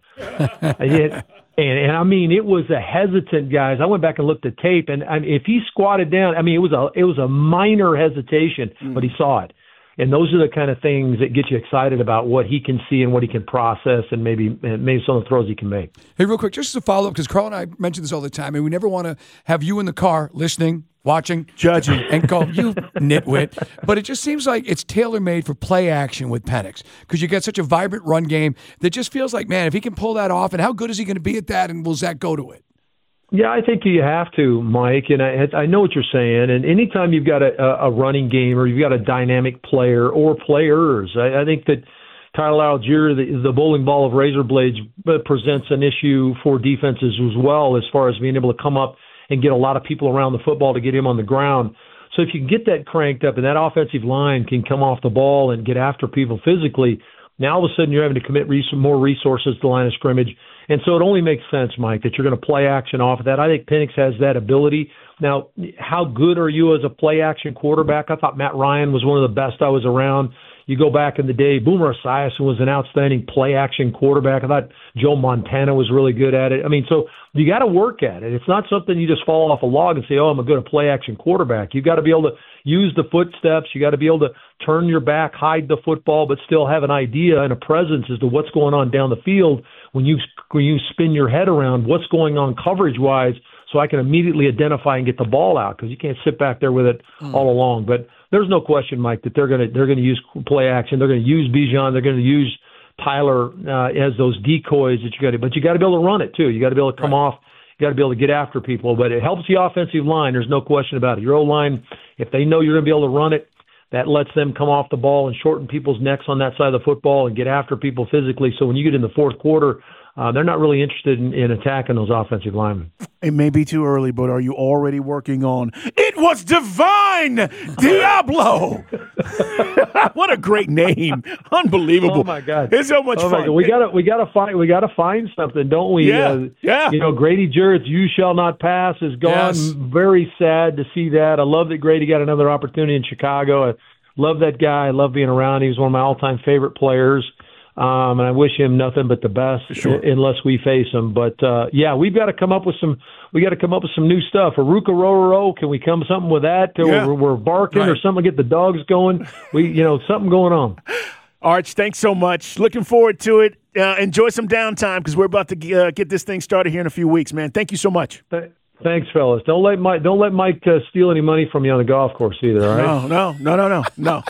And I mean, it was a hesitant, guys. I went back and looked at tape, and if he squatted down, it was a minor hesitation, but he saw it. And those are the kind of things that get you excited about what he can see and what he can process and maybe some of the throws he can make. Hey, real quick, just as a follow-up, because Carl and I mention this all the time, and we never want to have you in the car listening, watching, judging, and call you nitwit. But it just seems like it's tailor-made for play action with Penix because you get such a vibrant run game that just feels like, man, if he can pull that off, and how good is he going to be at that, and will Zach go to it? Yeah, I think you have to, Mike, and I know what you're saying. And anytime you've got a running game or you've got a dynamic player or players, I think that Tyler Algier, the bowling ball of razor blades, presents an issue for defenses as well as far as being able to come up and get a lot of people around the football to get him on the ground. So if you can get that cranked up and that offensive line can come off the ball and get after people physically, now all of a sudden you're having to commit more resources to the line of scrimmage. And so it only makes sense, Mike, that you're going to play action off of that. I think Penix has that ability. Now, how good are you as a play action quarterback? I thought Matt Ryan was one of the best I was around. You go back in the day, Boomer Esiason was an outstanding play action quarterback. I thought Joe Montana was really good at it. So you got to work at it. It's not something you just fall off a log and say, I'm a good play action quarterback. You got to be able to use the footsteps. You got to be able to turn your back, hide the football, but still have an idea and a presence as to what's going on down the field when you spin your head around what's going on coverage-wise so I can immediately identify and get the ball out because you can't sit back there with it all along. But there's no question, Mike, that they're going to use play action. They're going to use Bijan. They're going to use Tyler as those decoys that you got to. But you got to be able to run it too. You got to be able to come off You got to be able to get after people, but it helps the offensive line. There's no question about it. Your O-line, if they know you're going to be able to run it, that lets them come off the ball and shorten people's necks on that side of the football and get after people physically. So when you get in the fourth quarter, they're not really interested in attacking those offensive linemen. It may be too early, but are you already working on It Was Divine Diablo? What a great name. Unbelievable. Oh my God. It's so much fun. We gotta find something, don't we? Yeah. Grady Jarrett's You Shall Not Pass is gone. Yes. Very sad to see that. I love that Grady got another opportunity in Chicago. I love that guy. I love being around. He was one of my all-time favorite players. And I wish him nothing but the best, unless we face him. But we've got to come up with some. We got to come up with some new stuff. Aruka Roro, can we come something with that? We're barking or something to get the dogs going. Something going on. Arch, thanks so much. Looking forward to it. Enjoy some downtime because we're about to get this thing started here in a few weeks, man. Thank you so much. Thanks, fellas. Don't let Mike steal any money from you on the golf course either. All right? No.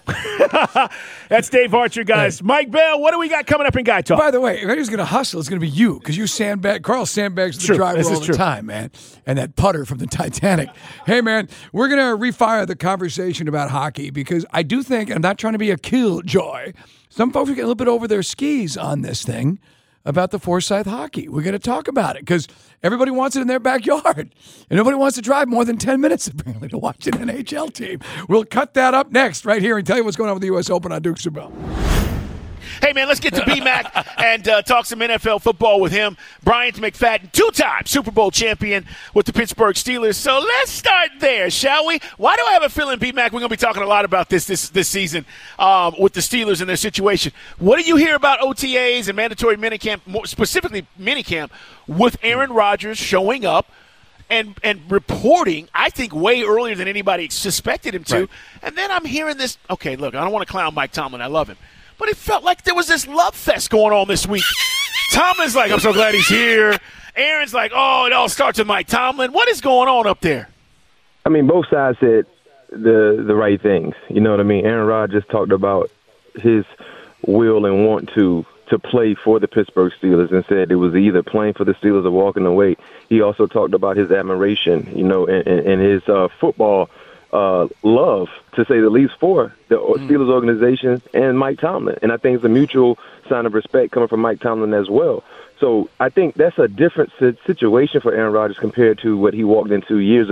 That's Dave Archer, guys. Hey. Mike Bell, what do we got coming up in Guy Talk? By the way, if anyone's going to hustle, it's going to be you because you Carl sandbags the driver all the time, man. And that putter from the Titanic. Hey, man, we're going to refire the conversation about hockey because I do think, and I'm not trying to be a killjoy, some folks are getting a little bit over their skis on this thing about the Forsyth hockey. We're going to talk about it because everybody wants it in their backyard. And nobody wants to drive more than 10 minutes, apparently, to watch an NHL team. We'll cut that up next right here and tell you what's going on with the U.S. Open on Dukes of Bell. Hey, man, let's get to B-Mac and talk some NFL football with him. Bryant McFadden, two-time Super Bowl champion with the Pittsburgh Steelers. So let's start there, shall we? Why do I have a feeling, B-Mac, we're going to be talking a lot about this season with the Steelers and their situation. What do you hear about OTAs and mandatory minicamp, more specifically minicamp, with Aaron Rodgers showing up and reporting, I think, way earlier than anybody suspected him to? Right. And then I'm hearing this. Okay, look, I don't want to clown Mike Tomlin. I love him. But it felt like there was this love fest going on this week. Tomlin's like, I'm so glad he's here. Aaron's like, oh, it all starts with Mike Tomlin. What is going on up there? I mean, both sides said the right things. You know what I mean? Aaron Rodgers talked about his will and want to play for the Pittsburgh Steelers and said it was either playing for the Steelers or walking away. He also talked about his admiration, and his football love, to say the least, for the Steelers organization and Mike Tomlin. And I think it's a mutual sign of respect coming from Mike Tomlin as well. So I think that's a different situation for Aaron Rodgers compared to what he walked into 2 years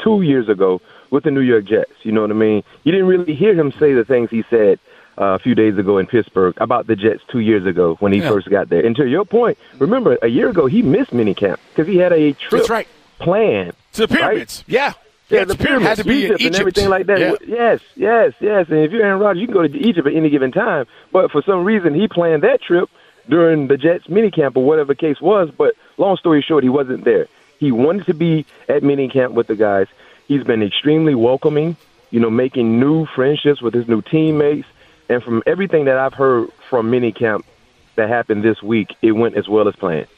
ago with the New York Jets. You know what I mean? You didn't really hear him say the things he said a few days ago in Pittsburgh about the Jets 2 years ago when he first got there. And to your point, remember, a year ago he missed minicamp because he had a trip planned. To the pyramids, right? Yeah, the pyramids had to be Egypt in and everything like that. Yeah. Yes. And if you're Aaron Rodgers, you can go to Egypt at any given time. But for some reason, he planned that trip during the Jets minicamp or whatever the case was. But long story short, he wasn't there. He wanted to be at minicamp with the guys. He's been extremely welcoming, making new friendships with his new teammates. And from everything that I've heard from minicamp that happened this week, it went as well as planned.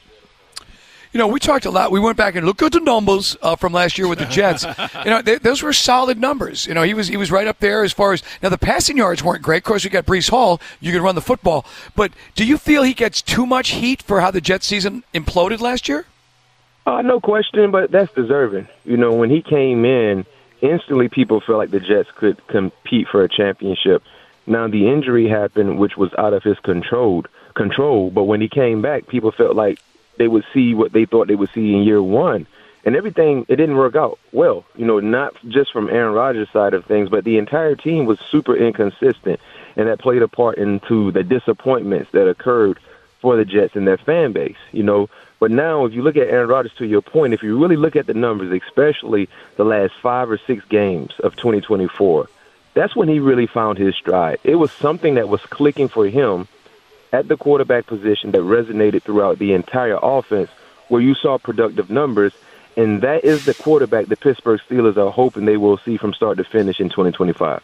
We talked a lot. We went back and looked at the numbers from last year with the Jets. Those were solid numbers. He was right up there as far as – now, the passing yards weren't great. Of course, we got Breece Hall. You could run the football. But do you feel he gets too much heat for how the Jets season imploded last year? No question, but that's deserving. When he came in, instantly people felt like the Jets could compete for a championship. Now, the injury happened, which was out of his control. But when he came back, people felt like they would see what they thought they would see in year one. And everything, it didn't work out well. Not just from Aaron Rodgers' side of things, but the entire team was super inconsistent. And that played a part into the disappointments that occurred for the Jets and their fan base, But now, if you look at Aaron Rodgers, to your point, if you really look at the numbers, especially the last 5 or 6 games of 2024, that's when he really found his stride. It was something that was clicking for him at the quarterback position that resonated throughout the entire offense, where you saw productive numbers, and that is the quarterback the Pittsburgh Steelers are hoping they will see from start to finish in 2025.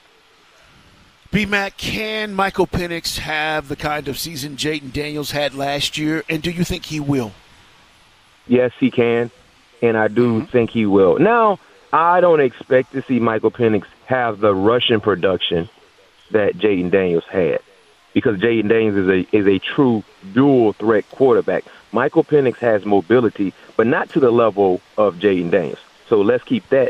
B-Mac, can Michael Penix have the kind of season Jayden Daniels had last year, and do you think he will? Yes, he can, and I do think he will. Now, I don't expect to see Michael Penix have the rushing production that Jayden Daniels had, because Jayden Daniels is a true dual-threat quarterback. Michael Penix has mobility, but not to the level of Jayden Daniels. So let's keep that,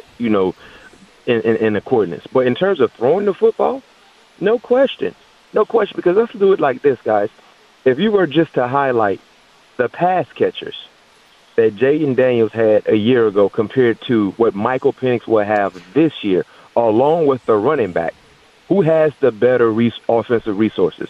in accordance. But in terms of throwing the football, no question. No question, because let's do it like this, guys. If you were just to highlight the pass catchers that Jayden Daniels had a year ago compared to what Michael Penix will have this year, along with the running back, who has the better offensive resources?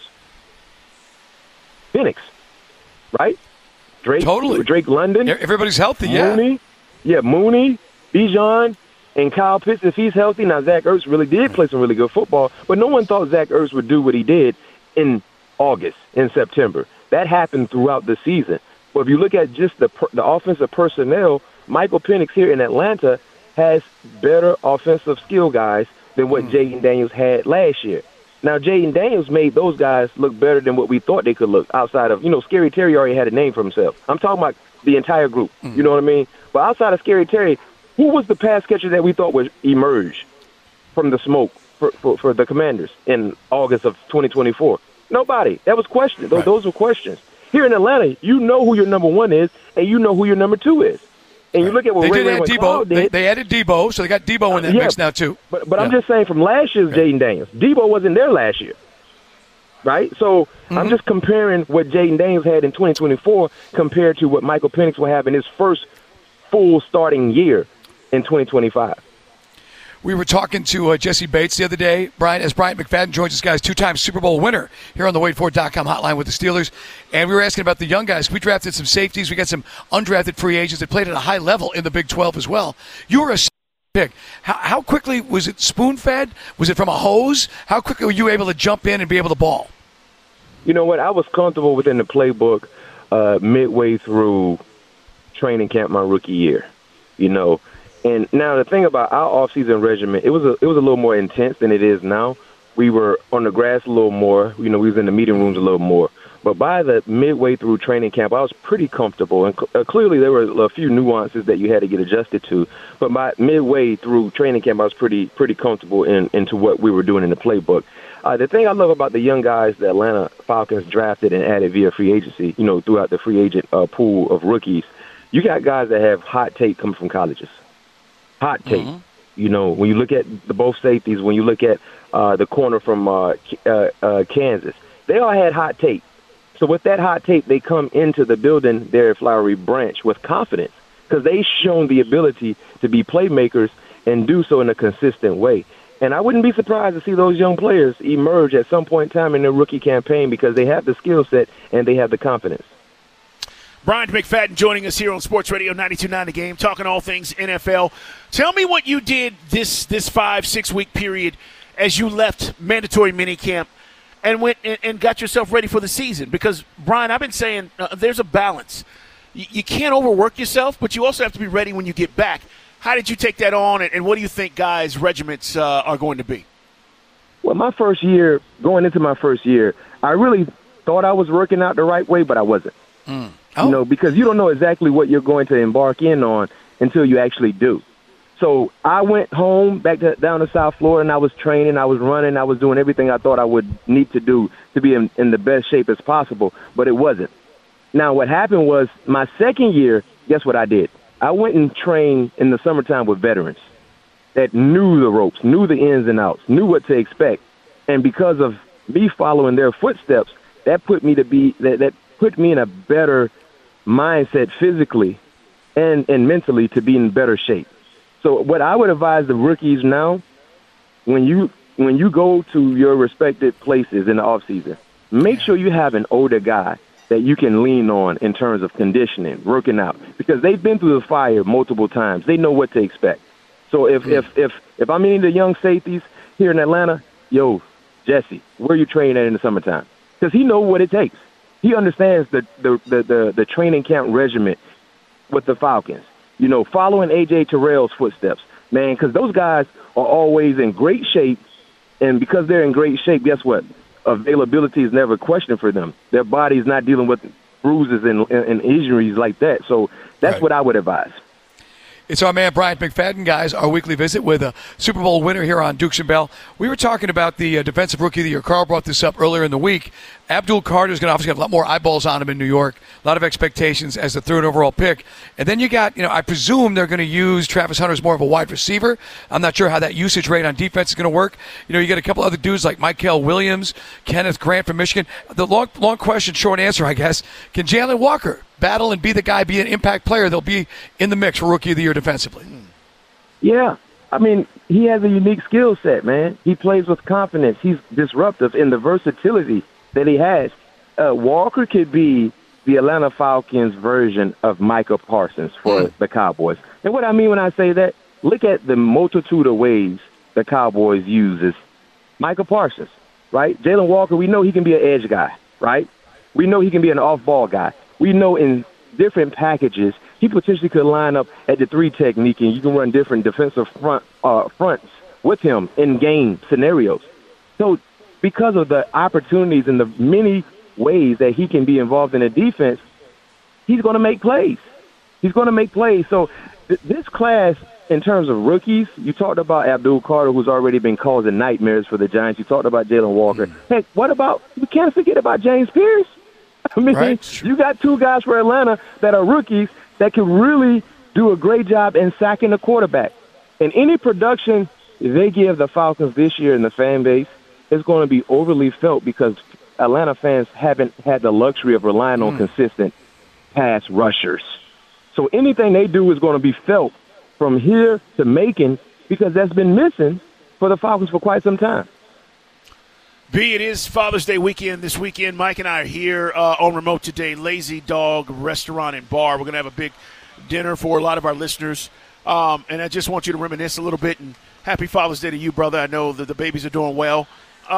Penix, right? Drake London. Everybody's healthy, Mooney, Mooney, Bijan, and Kyle Pitts, if he's healthy. Now, Zach Ertz really did play some really good football, but no one thought Zach Ertz would do what he did in August, in September. That happened throughout the season. But if you look at just the offensive personnel, Michael Penix here in Atlanta has better offensive skill guys than what Jayden Daniels had last year. Now, Jayden Daniels made those guys look better than what we thought they could look outside of, Scary Terry already had a name for himself. I'm talking about the entire group. You know what I mean? But outside of Scary Terry, who was the pass catcher that we thought would emerge from the smoke for the Commanders in August of 2024? Nobody. That was questions. Right. Those were questions. Here in Atlanta, you know who your number one is, and you know who your number two is. And you look at what Ray McCloud did. They added Debo, so they got Debo in that mix now too. But I'm just saying, from last year's Jayden Daniels, Debo wasn't there last year, right? So I'm just comparing what Jayden Daniels had in 2024 compared to what Michael Penix will have in his first full starting year in 2025. We were talking to Jesse Bates the other day, Brian, as Bryant McFadden joins us, guys, two-time Super Bowl winner here on the WadeFord.com hotline with the Steelers. And we were asking about the young guys. We drafted some safeties. We got some undrafted free agents that played at a high level in the Big 12 as well. You were a pick. How quickly was it spoon-fed? Was it from a hose? How quickly were you able to jump in and be able to ball? You know what? I was comfortable within the playbook midway through training camp my rookie year, And now the thing about our off-season regimen, it was a little more intense than it is now. We were on the grass a little more. We was in the meeting rooms a little more. But by the midway through training camp, I was pretty comfortable. And clearly there were a few nuances that you had to get adjusted to. But by midway through training camp, I was pretty comfortable into what we were doing in the playbook. The thing I love about the young guys the Atlanta Falcons drafted and added via free agency, throughout the free agent pool of rookies, you got guys that have hot tape coming from colleges. Hot tape. When you look at both safeties, when you look at the corner from Kansas, they all had hot tape. So with that hot tape, they come into the building there at Flowery Branch with confidence because they've shown the ability to be playmakers and do so in a consistent way. And I wouldn't be surprised to see those young players emerge at some point in time in their rookie campaign because they have the skill set and they have the confidence. Brian McFadden joining us here on Sports Radio 92.9 The Game, talking all things NFL. Tell me what you did this 5-6 week period as you left mandatory minicamp and went and got yourself ready for the season. Because, Brian, I've been saying there's a balance. You can't overwork yourself, but you also have to be ready when you get back. How did you take that on, and what do you think guys' regiments are going to be? Well, going into my first year, I really thought I was working out the right way, but I wasn't. Because you don't know exactly what you're going to embark in on until you actually do. So I went home down to South Florida, and I was training, I was running, I was doing everything I thought I would need to do to be in the best shape as possible, but it wasn't. Now, what happened was my second year, guess what I did? I went and trained in the summertime with veterans that knew the ropes, knew the ins and outs, knew what to expect. And because of me following their footsteps, that put me in a better mindset physically and mentally to be in better shape. So what I would advise the rookies now, when you go to your respective places in the offseason, make sure you have an older guy that you can lean on in terms of conditioning, working out, because they've been through the fire multiple times. They know what to expect. So if I'm meeting the young safeties here in Atlanta, Jesse, where are you training at in the summertime? Because he knows what it takes. He understands the training camp regimen with the Falcons. Following A.J. Terrell's footsteps, man, because those guys are always in great shape, and because they're in great shape, guess what? Availability is never a question for them. Their body's not dealing with bruises and injuries like that. So that's what I would advise. It's our man Bryant McFadden, guys, our weekly visit with a Super Bowl winner here on Dukes and Bell. We were talking about the Defensive Rookie of the Year. Carl brought this up earlier in the week. Abdul Carter is going to obviously have a lot more eyeballs on him in New York, a lot of expectations as the third overall pick. And then you got, I presume they're going to use Travis Hunter as more of a wide receiver. I'm not sure how that usage rate on defense is going to work. You got a couple other dudes like Mykel Williams, Kenneth Grant from Michigan. The long question, short answer, I guess. Can Jalen Walker battle and be the guy, be an impact player? They'll be in the mix for Rookie of the Year defensively. Yeah. I mean, he has a unique skill set, man. He plays with confidence. He's disruptive in the versatility that he has. Walker could be the Atlanta Falcons version of Micah Parsons for the Cowboys. And what I mean when I say that, look at the multitude of ways the Cowboys uses Micah Parsons, right? Jalen Walker, we know he can be an edge guy, right? We know he can be an off-ball guy. We know in different packages he potentially could line up at the 3 technique, and you can run different defensive fronts with him in game scenarios. So because of the opportunities and the many ways that he can be involved in a defense, he's going to make plays. He's going to make plays. So this class, in terms of rookies, you talked about Abdul Carter, who's already been causing nightmares for the Giants. You talked about Jalen Walker. Heck, what about – we can't forget about James Pierce. I mean, you got 2 guys for Atlanta that are rookies that can really do a great job in sacking the quarterback. And any production they give the Falcons this year in the fan base is going to be overly felt because Atlanta fans haven't had the luxury of relying on consistent pass rushers. So anything they do is going to be felt from here to Macon because that's been missing for the Falcons for quite some time. B, it is Father's Day weekend this weekend. Mike and I are here on remote today, Lazy Dog Restaurant and Bar. We're going to have a big dinner for a lot of our listeners. And I just want you to reminisce a little bit. And happy Father's Day to you, brother. I know that the babies are doing well.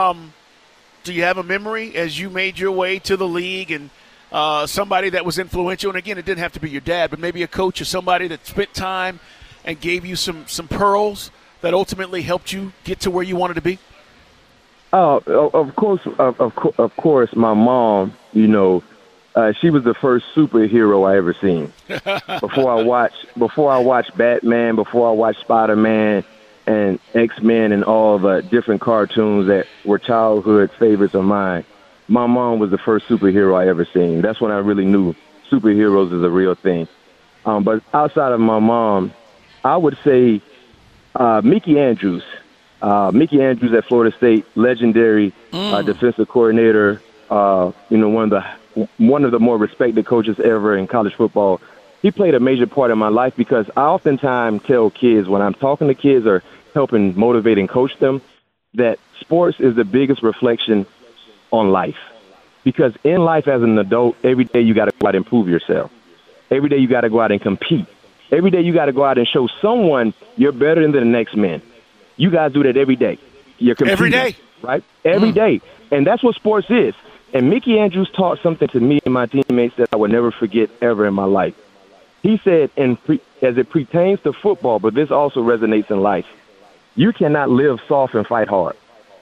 Do you have a memory as you made your way to the league and somebody that was influential? And, again, it didn't have to be your dad, but maybe a coach or somebody that spent time and gave you some pearls that ultimately helped you get to where you wanted to be? Oh, of course, my mom, she was the first superhero I ever seen. Before I watched Batman, before I watched Spider-Man and X-Men and all the different cartoons that were childhood favorites of mine, my mom was the first superhero I ever seen. That's when I really knew superheroes is a real thing. But outside of my mom, I would say Mickey Andrews. Mickey Andrews at Florida State, legendary defensive coordinator, one of the more respected coaches ever in college football. He played a major part in my life because I oftentimes tell kids when I'm talking to kids or helping motivate and coach them that sports is the biggest reflection on life. Because in life as an adult, every day you got to go out and prove yourself. Every day you got to go out and compete. Every day you got to go out and show someone you're better than the next man. You guys do that every day. You're competing, every day, right? Every day. And that's what sports is. And Mickey Andrews taught something to me and my teammates that I will never forget ever in my life. He said, as it pertains to football, but this also resonates in life, you cannot live soft and fight hard.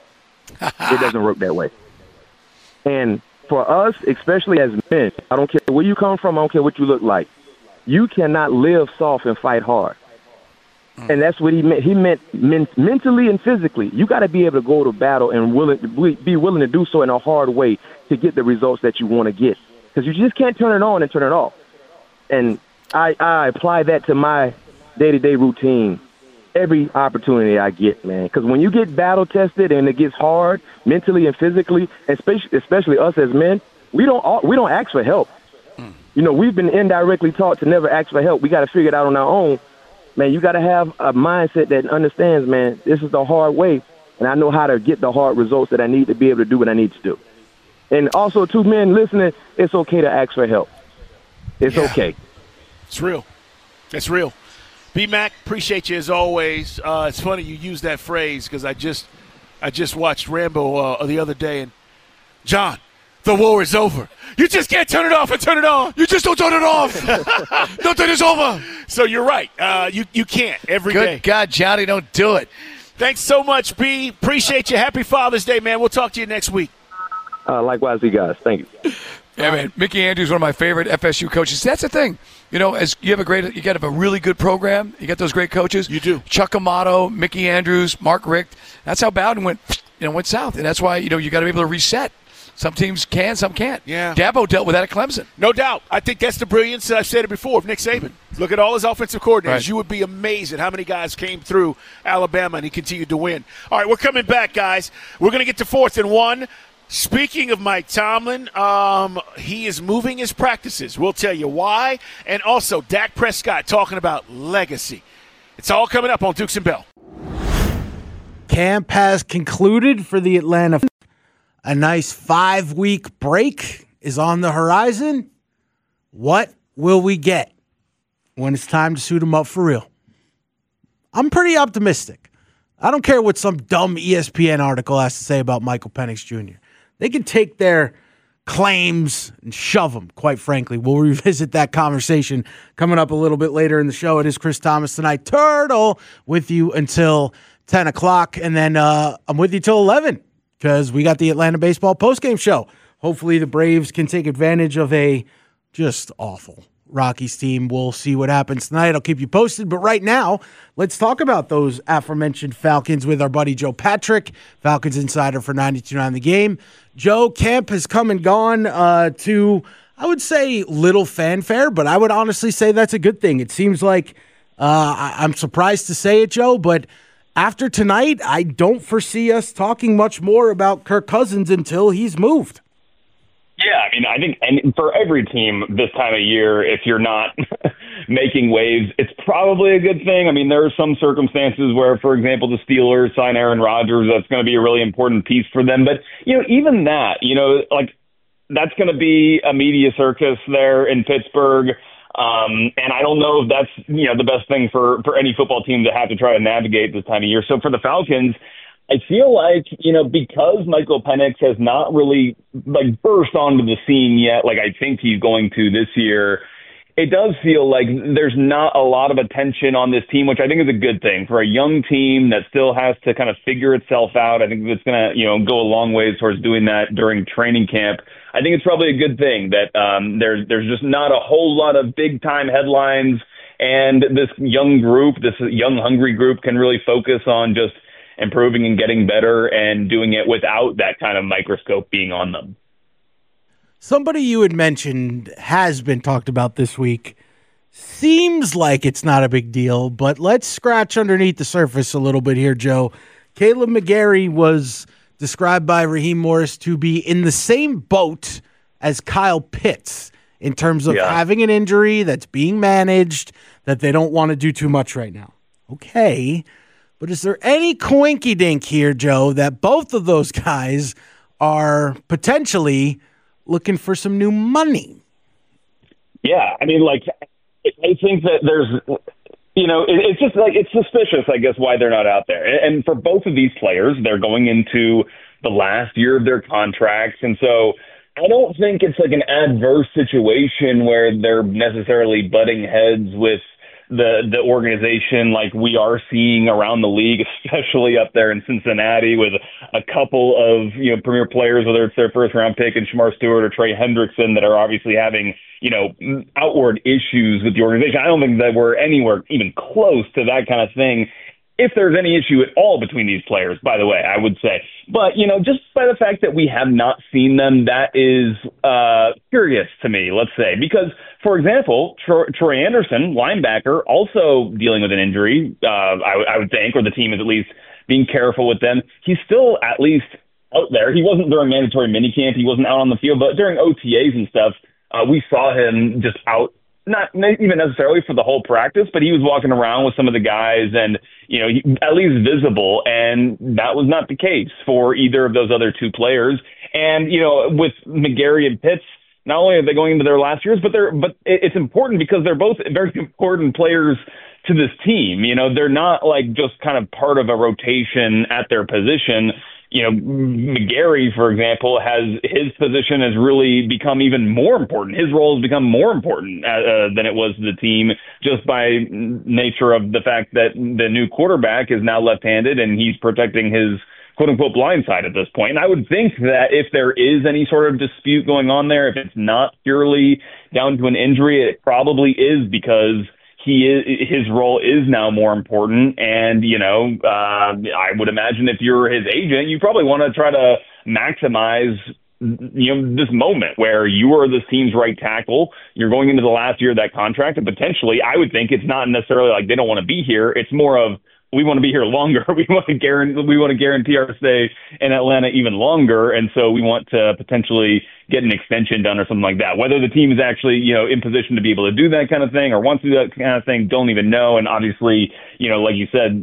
It doesn't work that way. And for us, especially as men, I don't care where you come from, I don't care what you look like, you cannot live soft and fight hard. And that's what he meant. He meant mentally and physically. You got to be able to go to battle and be willing to do so in a hard way to get the results that you want to get. Because you just can't turn it on and turn it off. And I apply that to my day-to-day routine every opportunity I get, man. Because when you get battle-tested and it gets hard mentally and physically, especially us as men, we don't ask for help. We've been indirectly taught to never ask for help. We got to figure it out on our own. Man, you got to have a mindset that understands, man, this is the hard way, and I know how to get the hard results that I need to be able to do what I need to do. And also, to men listening, it's okay to ask for help. It's okay. It's real. It's real. B-Mac, appreciate you as always. It's funny you use that phrase because I just watched Rambo the other day, and John, the war is over. You just can't turn it off and turn it on. You just don't turn it off. Nothing is over. So you're right. You can't every day. Good God, Johnny, don't do it. Thanks so much, B. Appreciate you. Happy Father's Day, man. We'll talk to you next week. Likewise, you guys. Thank you. Yeah, man. Mickey Andrews, one of my favorite FSU coaches. That's the thing. You know, as you got a really good program. You got those great coaches. You do. Chuck Amato, Mickey Andrews, Mark Richt. That's how Bowden went south, and that's why you got to be able to reset. Some teams can, some can't. Yeah. Dabo dealt with that at Clemson. No doubt. I think that's the brilliance, I've said it before, of Nick Saban. Look at all his offensive coordinators. Right. You would be amazed at how many guys came through Alabama, and he continued to win. All right, we're coming back, guys. We're going to get to 4th and 1. Speaking of Mike Tomlin, he is moving his practices. We'll tell you why. And also, Dak Prescott talking about legacy. It's all coming up on Dukes and Bell. Camp has concluded for the Atlanta. A nice 5-week break is on the horizon. What will we get when it's time to suit him up for real? I'm pretty optimistic. I don't care what some dumb ESPN article has to say about Michael Penix Jr. They can take their claims and shove them, quite frankly. We'll revisit that conversation coming up a little bit later in the show. It is Chris Thomas tonight. Turtle with you until 10 o'clock, and then I'm with you till 11 because we got the Atlanta Baseball postgame show. Hopefully the Braves can take advantage of a just awful Rockies team. We'll see what happens tonight. I'll keep you posted. But right now, let's talk about those aforementioned Falcons with our buddy Joe Patrick, Falcons insider for 92.9 The Game. Joe, camp has come and gone to, I would say, little fanfare, but I would honestly say that's a good thing. It seems like, I'm surprised to say it, Joe, but after tonight, I don't foresee us talking much more about Kirk Cousins until he's moved. Yeah, I mean, I think and for every team this time of year, if you're not making waves, it's probably a good thing. I mean, there are some circumstances where, for example, the Steelers sign Aaron Rodgers. That's going to be a really important piece for them. But, even that, like that's going to be a media circus there in Pittsburgh. And I don't know if that's, the best thing for any football team to have to try to navigate this time of year. So for the Falcons, I feel like, because Michael Penix has not really burst onto the scene yet, like I think he's going to this year, it does feel like there's not a lot of attention on this team, which I think is a good thing for a young team that still has to kind of figure itself out. I think it's going to, go a long ways towards doing that during training camp. I think it's probably a good thing that there's just not a whole lot of big time headlines, and this young group, this young hungry group, can really focus on just improving and getting better and doing it without that kind of microscope being on them. Somebody you had mentioned has been talked about this week. Seems like it's not a big deal, but let's scratch underneath the surface a little bit here, Joe. Kaleb McGary was described by Raheem Morris to be in the same boat as Kyle Pitts in terms of having an injury that's being managed, that they don't want to do too much right now. Okay. But is there any coinky-dink here, Joe, that both of those guys are potentially looking for some new money? Yeah, I mean, I think that there's, it's just it's suspicious, I guess, why they're not out there. And for both of these players, they're going into the last year of their contracts. And so I don't think it's like an adverse situation where they're necessarily butting heads with the organization like we are seeing around the league, especially up there in Cincinnati with a couple of, premier players, whether it's their first round pick and Shamar Stewart or Trey Hendrickson, that are obviously having, outward issues with the organization. I don't think that we're anywhere even close to that kind of thing. If there's any issue at all between these players, by the way, I would say. But, just by the fact that we have not seen them, that is curious to me, let's say. Because, for example, Troy Anderson, linebacker, also dealing with an injury, I would think, or the team is at least being careful with them. He's still at least out there. He wasn't during mandatory minicamp. He wasn't out on the field. But during OTAs and stuff, we saw him just out. Not even necessarily for the whole practice, but he was walking around with some of the guys and, at least visible. And that was not the case for either of those other two players. And, with McGary and Pitts, not only are they going into their last years, but it's important because they're both very important players to this team. They're not just kind of part of a rotation at their position. McGary, for example, his position has really become even more important. His role has become more important than it was to the team, just by nature of the fact that the new quarterback is now left-handed and he's protecting his quote-unquote blindside at this point. And I would think that if there is any sort of dispute going on there, if it's not purely down to an injury, it probably is because his role is now more important. And, I would imagine if you're his agent, you probably want to try to maximize this moment where you are this team's right tackle. You're going into the last year of that contract, and potentially, I would think it's not necessarily like they don't want to be here. It's more of, we want to be here longer. We want to guarantee our stay in Atlanta even longer, and so we want to potentially get an extension done or something like that. Whether the team is actually, in position to be able to do that kind of thing or wants to do that kind of thing, don't even know. And obviously, like you said,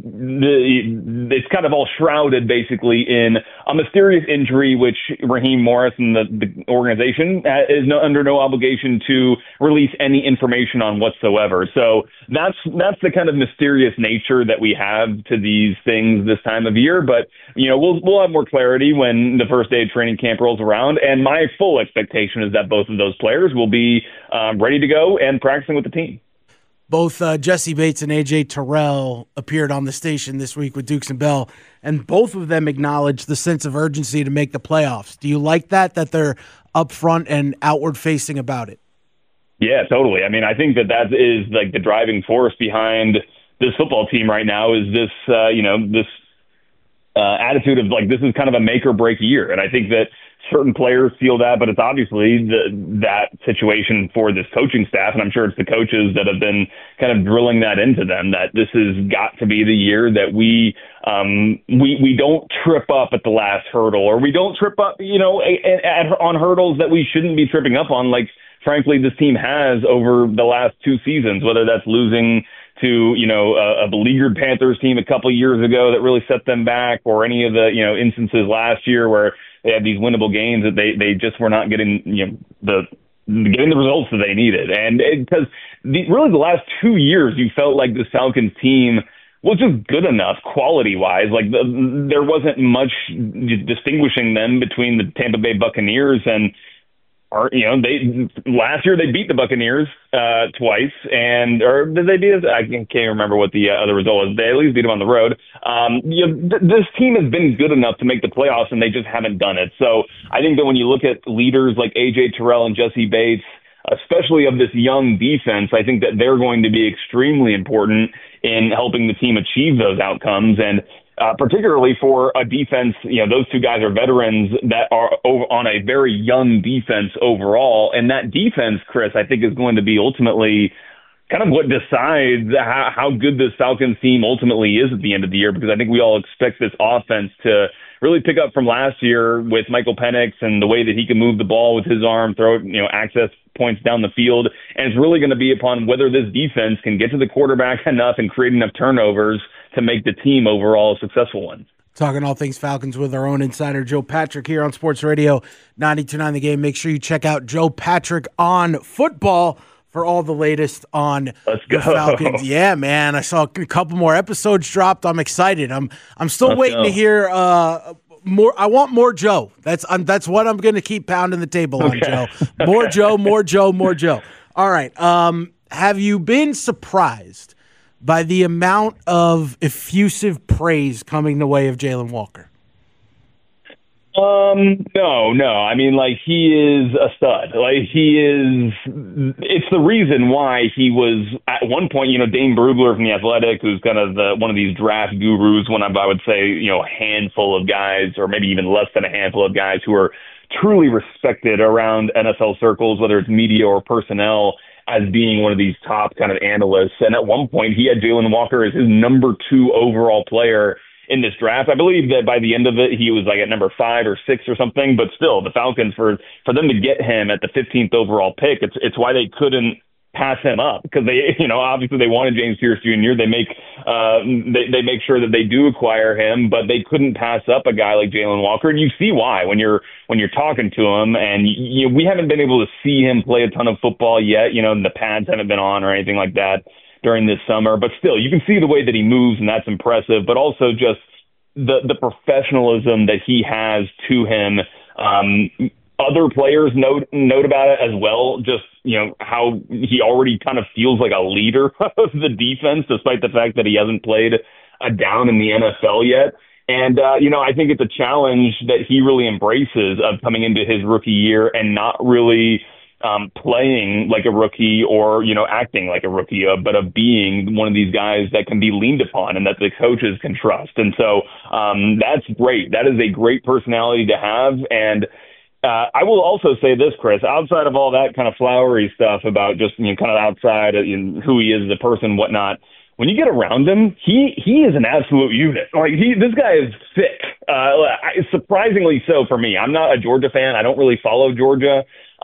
it's kind of all shrouded basically in a mysterious injury, which Raheem Morris and the organization is under no obligation to release any information on whatsoever. So that's the kind of mysterious nature that we have to these things this time of year. But, we'll have more clarity when the first day of training camp rolls around. And my full expectation is that both of those players will be ready to go and practicing with the team. Both Jesse Bates and AJ Terrell appeared on the station this week with Dukes and Bell, and both of them acknowledged the sense of urgency to make the playoffs. Do you like that they're upfront and outward-facing about it? Yeah, totally. I mean, I think that is like the driving force behind this football team right now is this, this attitude of like, this is kind of a make or break year. And I think that certain players feel that, but it's obviously that situation for this coaching staff. And I'm sure it's the coaches that have been kind of drilling that into them, that this has got to be the year that we don't trip up at the last hurdle, or we don't trip up, on hurdles that we shouldn't be tripping up on. Like, frankly, this team has over the last two seasons, whether that's losing to, a beleaguered Panthers team a couple of years ago that really set them back, or any of the, instances last year where they had these winnable games that they just were not getting, getting the results that they needed. And because really the last 2 years, you felt like the Falcons team was just good enough quality-wise. Like there wasn't much distinguishing them between the Tampa Bay Buccaneers and last year they beat the Buccaneers twice, or did they beat us? I can't remember what the other result was. They at least beat them on the road. This team has been good enough to make the playoffs, and they just haven't done it. So I think that when you look at leaders like AJ Terrell and Jesse Bates, especially of this young defense, I think that they're going to be extremely important in helping the team achieve those outcomes. And particularly for a defense, those two guys are veterans that are on a very young defense overall. And that defense, Chris, I think is going to be ultimately kind of what decides how good this Falcons team ultimately is at the end of the year, because I think we all expect this offense to really pick up from last year with Michael Penix and the way that he can move the ball with his arm, throw access points down the field. And it's really going to be upon whether this defense can get to the quarterback enough and create enough turnovers to make the team overall a successful one. Talking all things Falcons with our own insider, Joe Patrick, here on Sports Radio 92.9 The Game. Make sure you check out Joe Patrick on football for all the latest on the Falcons. Yeah, man. I saw a couple more episodes dropped. I'm excited. I'm still waiting to hear more. I want more Joe. That's what I'm going to keep pounding the table on, Joe. More Joe, more Joe, more Joe. All right. Have you been surprised by the amount of effusive praise coming the way of Jalen Walker? No. I mean, like, he is a stud. Like, it's the reason why he was at one point, Dane Brugler from The Athletic, who's kind of one of these draft gurus, one of, I would say, a handful of guys, or maybe even less than a handful of guys who are truly respected around NFL circles, whether it's media or personnel, as being one of these top kind of analysts. And at one point, he had Jalen Walker as his number 2 overall player in this draft. I believe that by the end of it, he was like at number 5 or 6 or something. But still, the Falcons, for them to get him at the 15th overall pick, it's why they couldn't pass him up, because they, obviously they wanted James Pierce Jr. They make sure that they do acquire him, but they couldn't pass up a guy like Jalen Walker. And you see why when you're talking to him. And we haven't been able to see him play a ton of football yet. The pads haven't been on or anything like that during this summer, but still, you can see the way that he moves, and that's impressive. But also just the professionalism that he has to him. Other players note about it as well. Just how he already kind of feels like a leader of the defense, despite the fact that he hasn't played a down in the NFL yet. And, I think it's a challenge that he really embraces of coming into his rookie year and not really playing like a rookie or, acting like a rookie, but of being one of these guys that can be leaned upon and that the coaches can trust. And so that's great. That is a great personality to have. And I will also say this, Chris, outside of all that kind of flowery stuff about just, kind of outside of who he is as a person, whatnot, when you get around him, he is an absolute unit. Like this guy is thick. Surprisingly so for me. I'm not a Georgia fan. I don't really follow Georgia.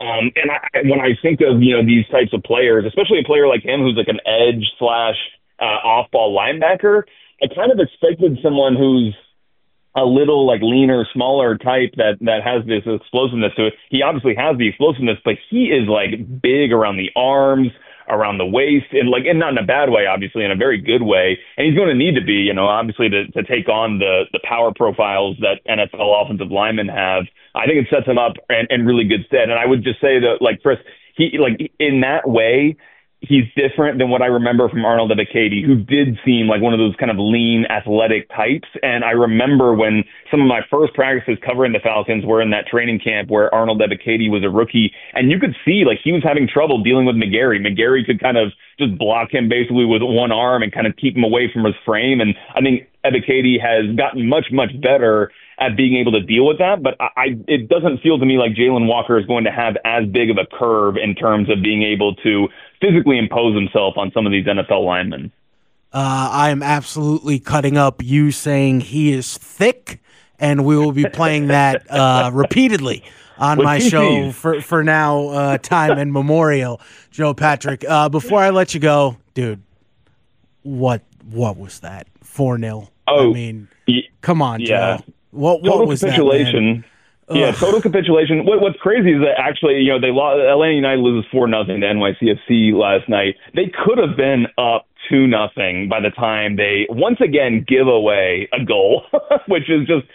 When I think of, these types of players, especially a player like him who's like an edge / off-ball linebacker, I kind of expected someone who's a little like leaner, smaller type that has this explosiveness to it. He obviously has the explosiveness, but he is like big around the arms, around the waist, and not in a bad way, obviously, in a very good way. And he's going to need to be, obviously to take on the power profiles that NFL offensive linemen have. I think it sets him up in really good stead. And I would just say that, Chris, he in that way, he's different than what I remember from Arnold Ebiketie, who did seem like one of those kind of lean, athletic types. And I remember when some of my first practices covering the Falcons were in that training camp where Arnold Ebiketie was a rookie, and you could see he was having trouble dealing with McGarry. McGarry could kind of just block him basically with one arm and kind of keep him away from his frame. And I think Ebiketie has gotten much, much better at being able to deal with that. But it doesn't feel to me like Jalen Walker is going to have as big of a curve in terms of being able to physically impose himself on some of these NFL linemen. I am absolutely cutting up you saying he is thick, and we will be playing that repeatedly on my show for now, time and memorial. Joe Patrick, before I let you go, dude, what was that? 4-0. Oh, I mean, come on, yeah. Joe. What was capitulation. That, yeah, total capitulation. What's crazy is that actually, they lost. Atlanta United loses 4-0 to NYCFC last night. They could have been up 2-0 by the time they once again give away a goal, which is just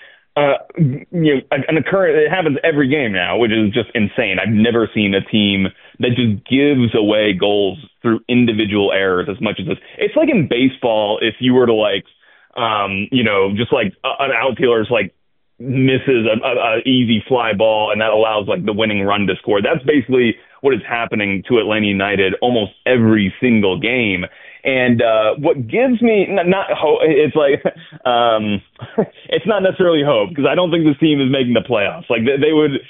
an occurrence. It happens every game now, which is just insane. I've never seen a team that just gives away goals through individual errors as much as this. It's like in baseball, if you were to just like an outfielder's misses a easy fly ball, and that allows the winning run to score. That's basically what is happening to Atlanta United almost every single game. And what gives me not hope, it's it's not necessarily hope, because I don't think this team is making the playoffs. They would.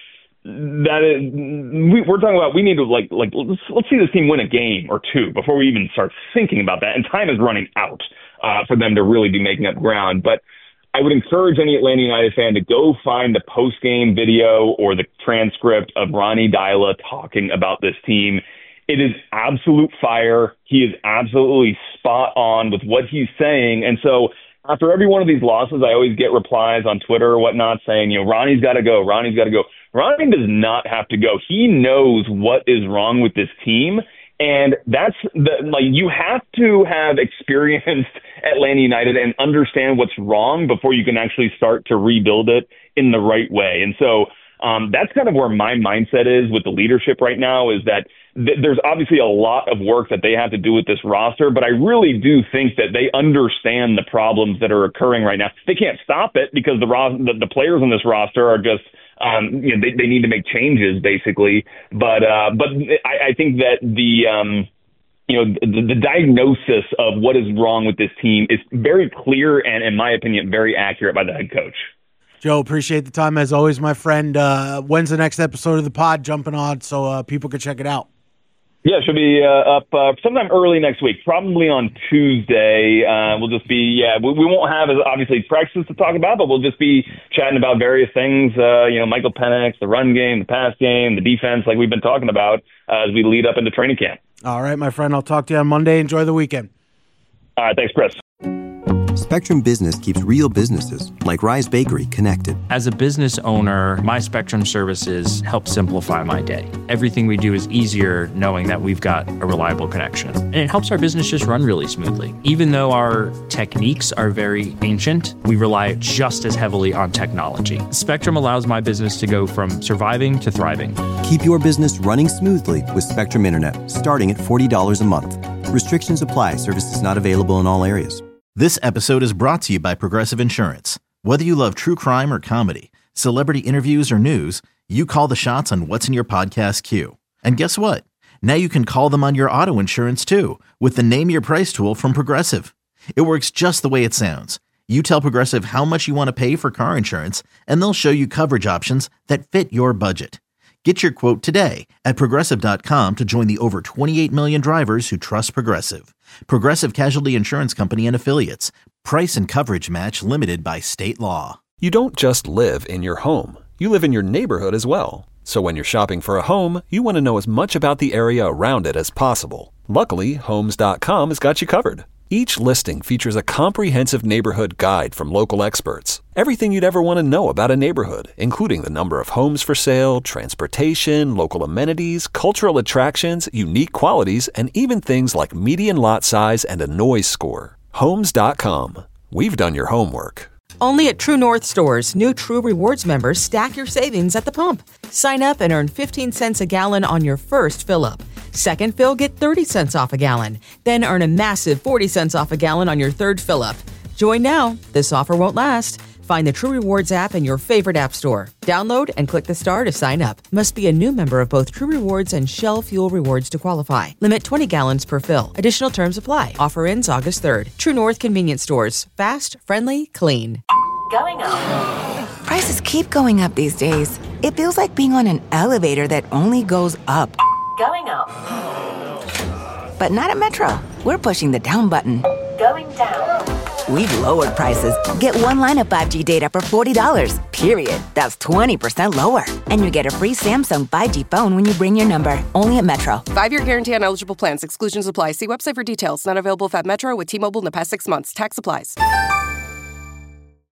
We're talking about we need to let's see this team win a game or two before we even start thinking about that. And time is running out for them to really be making up ground. But I would encourage any Atlanta United fan to go find the post-game video or the transcript of Ronnie Deila talking about this team. It is absolute fire. He is absolutely spot on with what he's saying. And so after every one of these losses, I always get replies on Twitter or whatnot saying, Ronnie's got to go. Ronnie's got to go. Ronnie does not have to go. He knows what is wrong with this team. And that's you have to have experienced Atlanta United and understand what's wrong before you can actually start to rebuild it in the right way. And so that's kind of where my mindset is with the leadership right now, is that there's obviously a lot of work that they have to do with this roster, but I really do think that they understand the problems that are occurring right now. They can't stop it because the players on this roster are just they need to make changes basically. But I think that the diagnosis of what is wrong with this team is very clear and, in my opinion, very accurate by the head coach. Joe, appreciate the time as always, my friend. When's the next episode of the pod jumping on so people can check it out? Yeah, it should be up sometime early next week, probably on Tuesday. We'll just be, we won't have, obviously, practices to talk about, but we'll just be chatting about various things, Michael Penix, the run game, the pass game, the defense, like we've been talking about as we lead up into training camp. All right, my friend, I'll talk to you on Monday. Enjoy the weekend. All right, thanks, Chris. Spectrum Business keeps real businesses, like Rise Bakery, connected. As a business owner, my Spectrum services help simplify my day. Everything we do is easier knowing that we've got a reliable connection. And it helps our business just run really smoothly. Even though our techniques are very ancient, we rely just as heavily on technology. Spectrum allows my business to go from surviving to thriving. Keep your business running smoothly with Spectrum Internet, starting at $40 a month. Restrictions apply. Services not available in all areas. This episode is brought to you by Progressive Insurance. Whether you love true crime or comedy, celebrity interviews or news, you call the shots on what's in your podcast queue. And guess what? Now you can call them on your auto insurance too with the Name Your Price tool from Progressive. It works just the way it sounds. You tell Progressive how much you want to pay for car insurance, and they'll show you coverage options that fit your budget. Get your quote today at Progressive.com to join the over 28 million drivers who trust Progressive. Progressive Casualty Insurance Company and Affiliates. Price and coverage match limited by state law. You don't just live in your home. You live in your neighborhood as well. So when you're shopping for a home, you want to know as much about the area around it as possible. Luckily, Homes.com has got you covered. Each listing features a comprehensive neighborhood guide from local experts. Everything you'd ever want to know about a neighborhood, including the number of homes for sale, transportation, local amenities, cultural attractions, unique qualities, and even things like median lot size and a noise score. Homes.com. We've done your homework. Only at True North stores, new True Rewards members stack your savings at the pump. Sign up and earn 15 cents a gallon on your first fill-up. Second fill, get 30 cents off a gallon. Then earn a massive 40 cents off a gallon on your third fill-up. Join now. This offer won't last. Find the True Rewards app in your favorite app store. Download and click the star to sign up. Must be a new member of both True Rewards and Shell Fuel Rewards to qualify. Limit 20 gallons per fill. Additional terms apply. Offer ends August 3rd. True North Convenience Stores. Fast, friendly, clean. Going up. Prices keep going up these days. It feels like being on an elevator that only goes up. Going up. But not at Metro. We're pushing the down button. Going down. We've lowered prices. Get one line of 5G data for $40, period. That's 20% lower. And you get a free Samsung 5G phone when you bring your number. Only at Metro. 5-year guarantee on eligible plans. Exclusions apply. See website for details. Not available at Metro with T-Mobile in the past 6 months. Tax applies.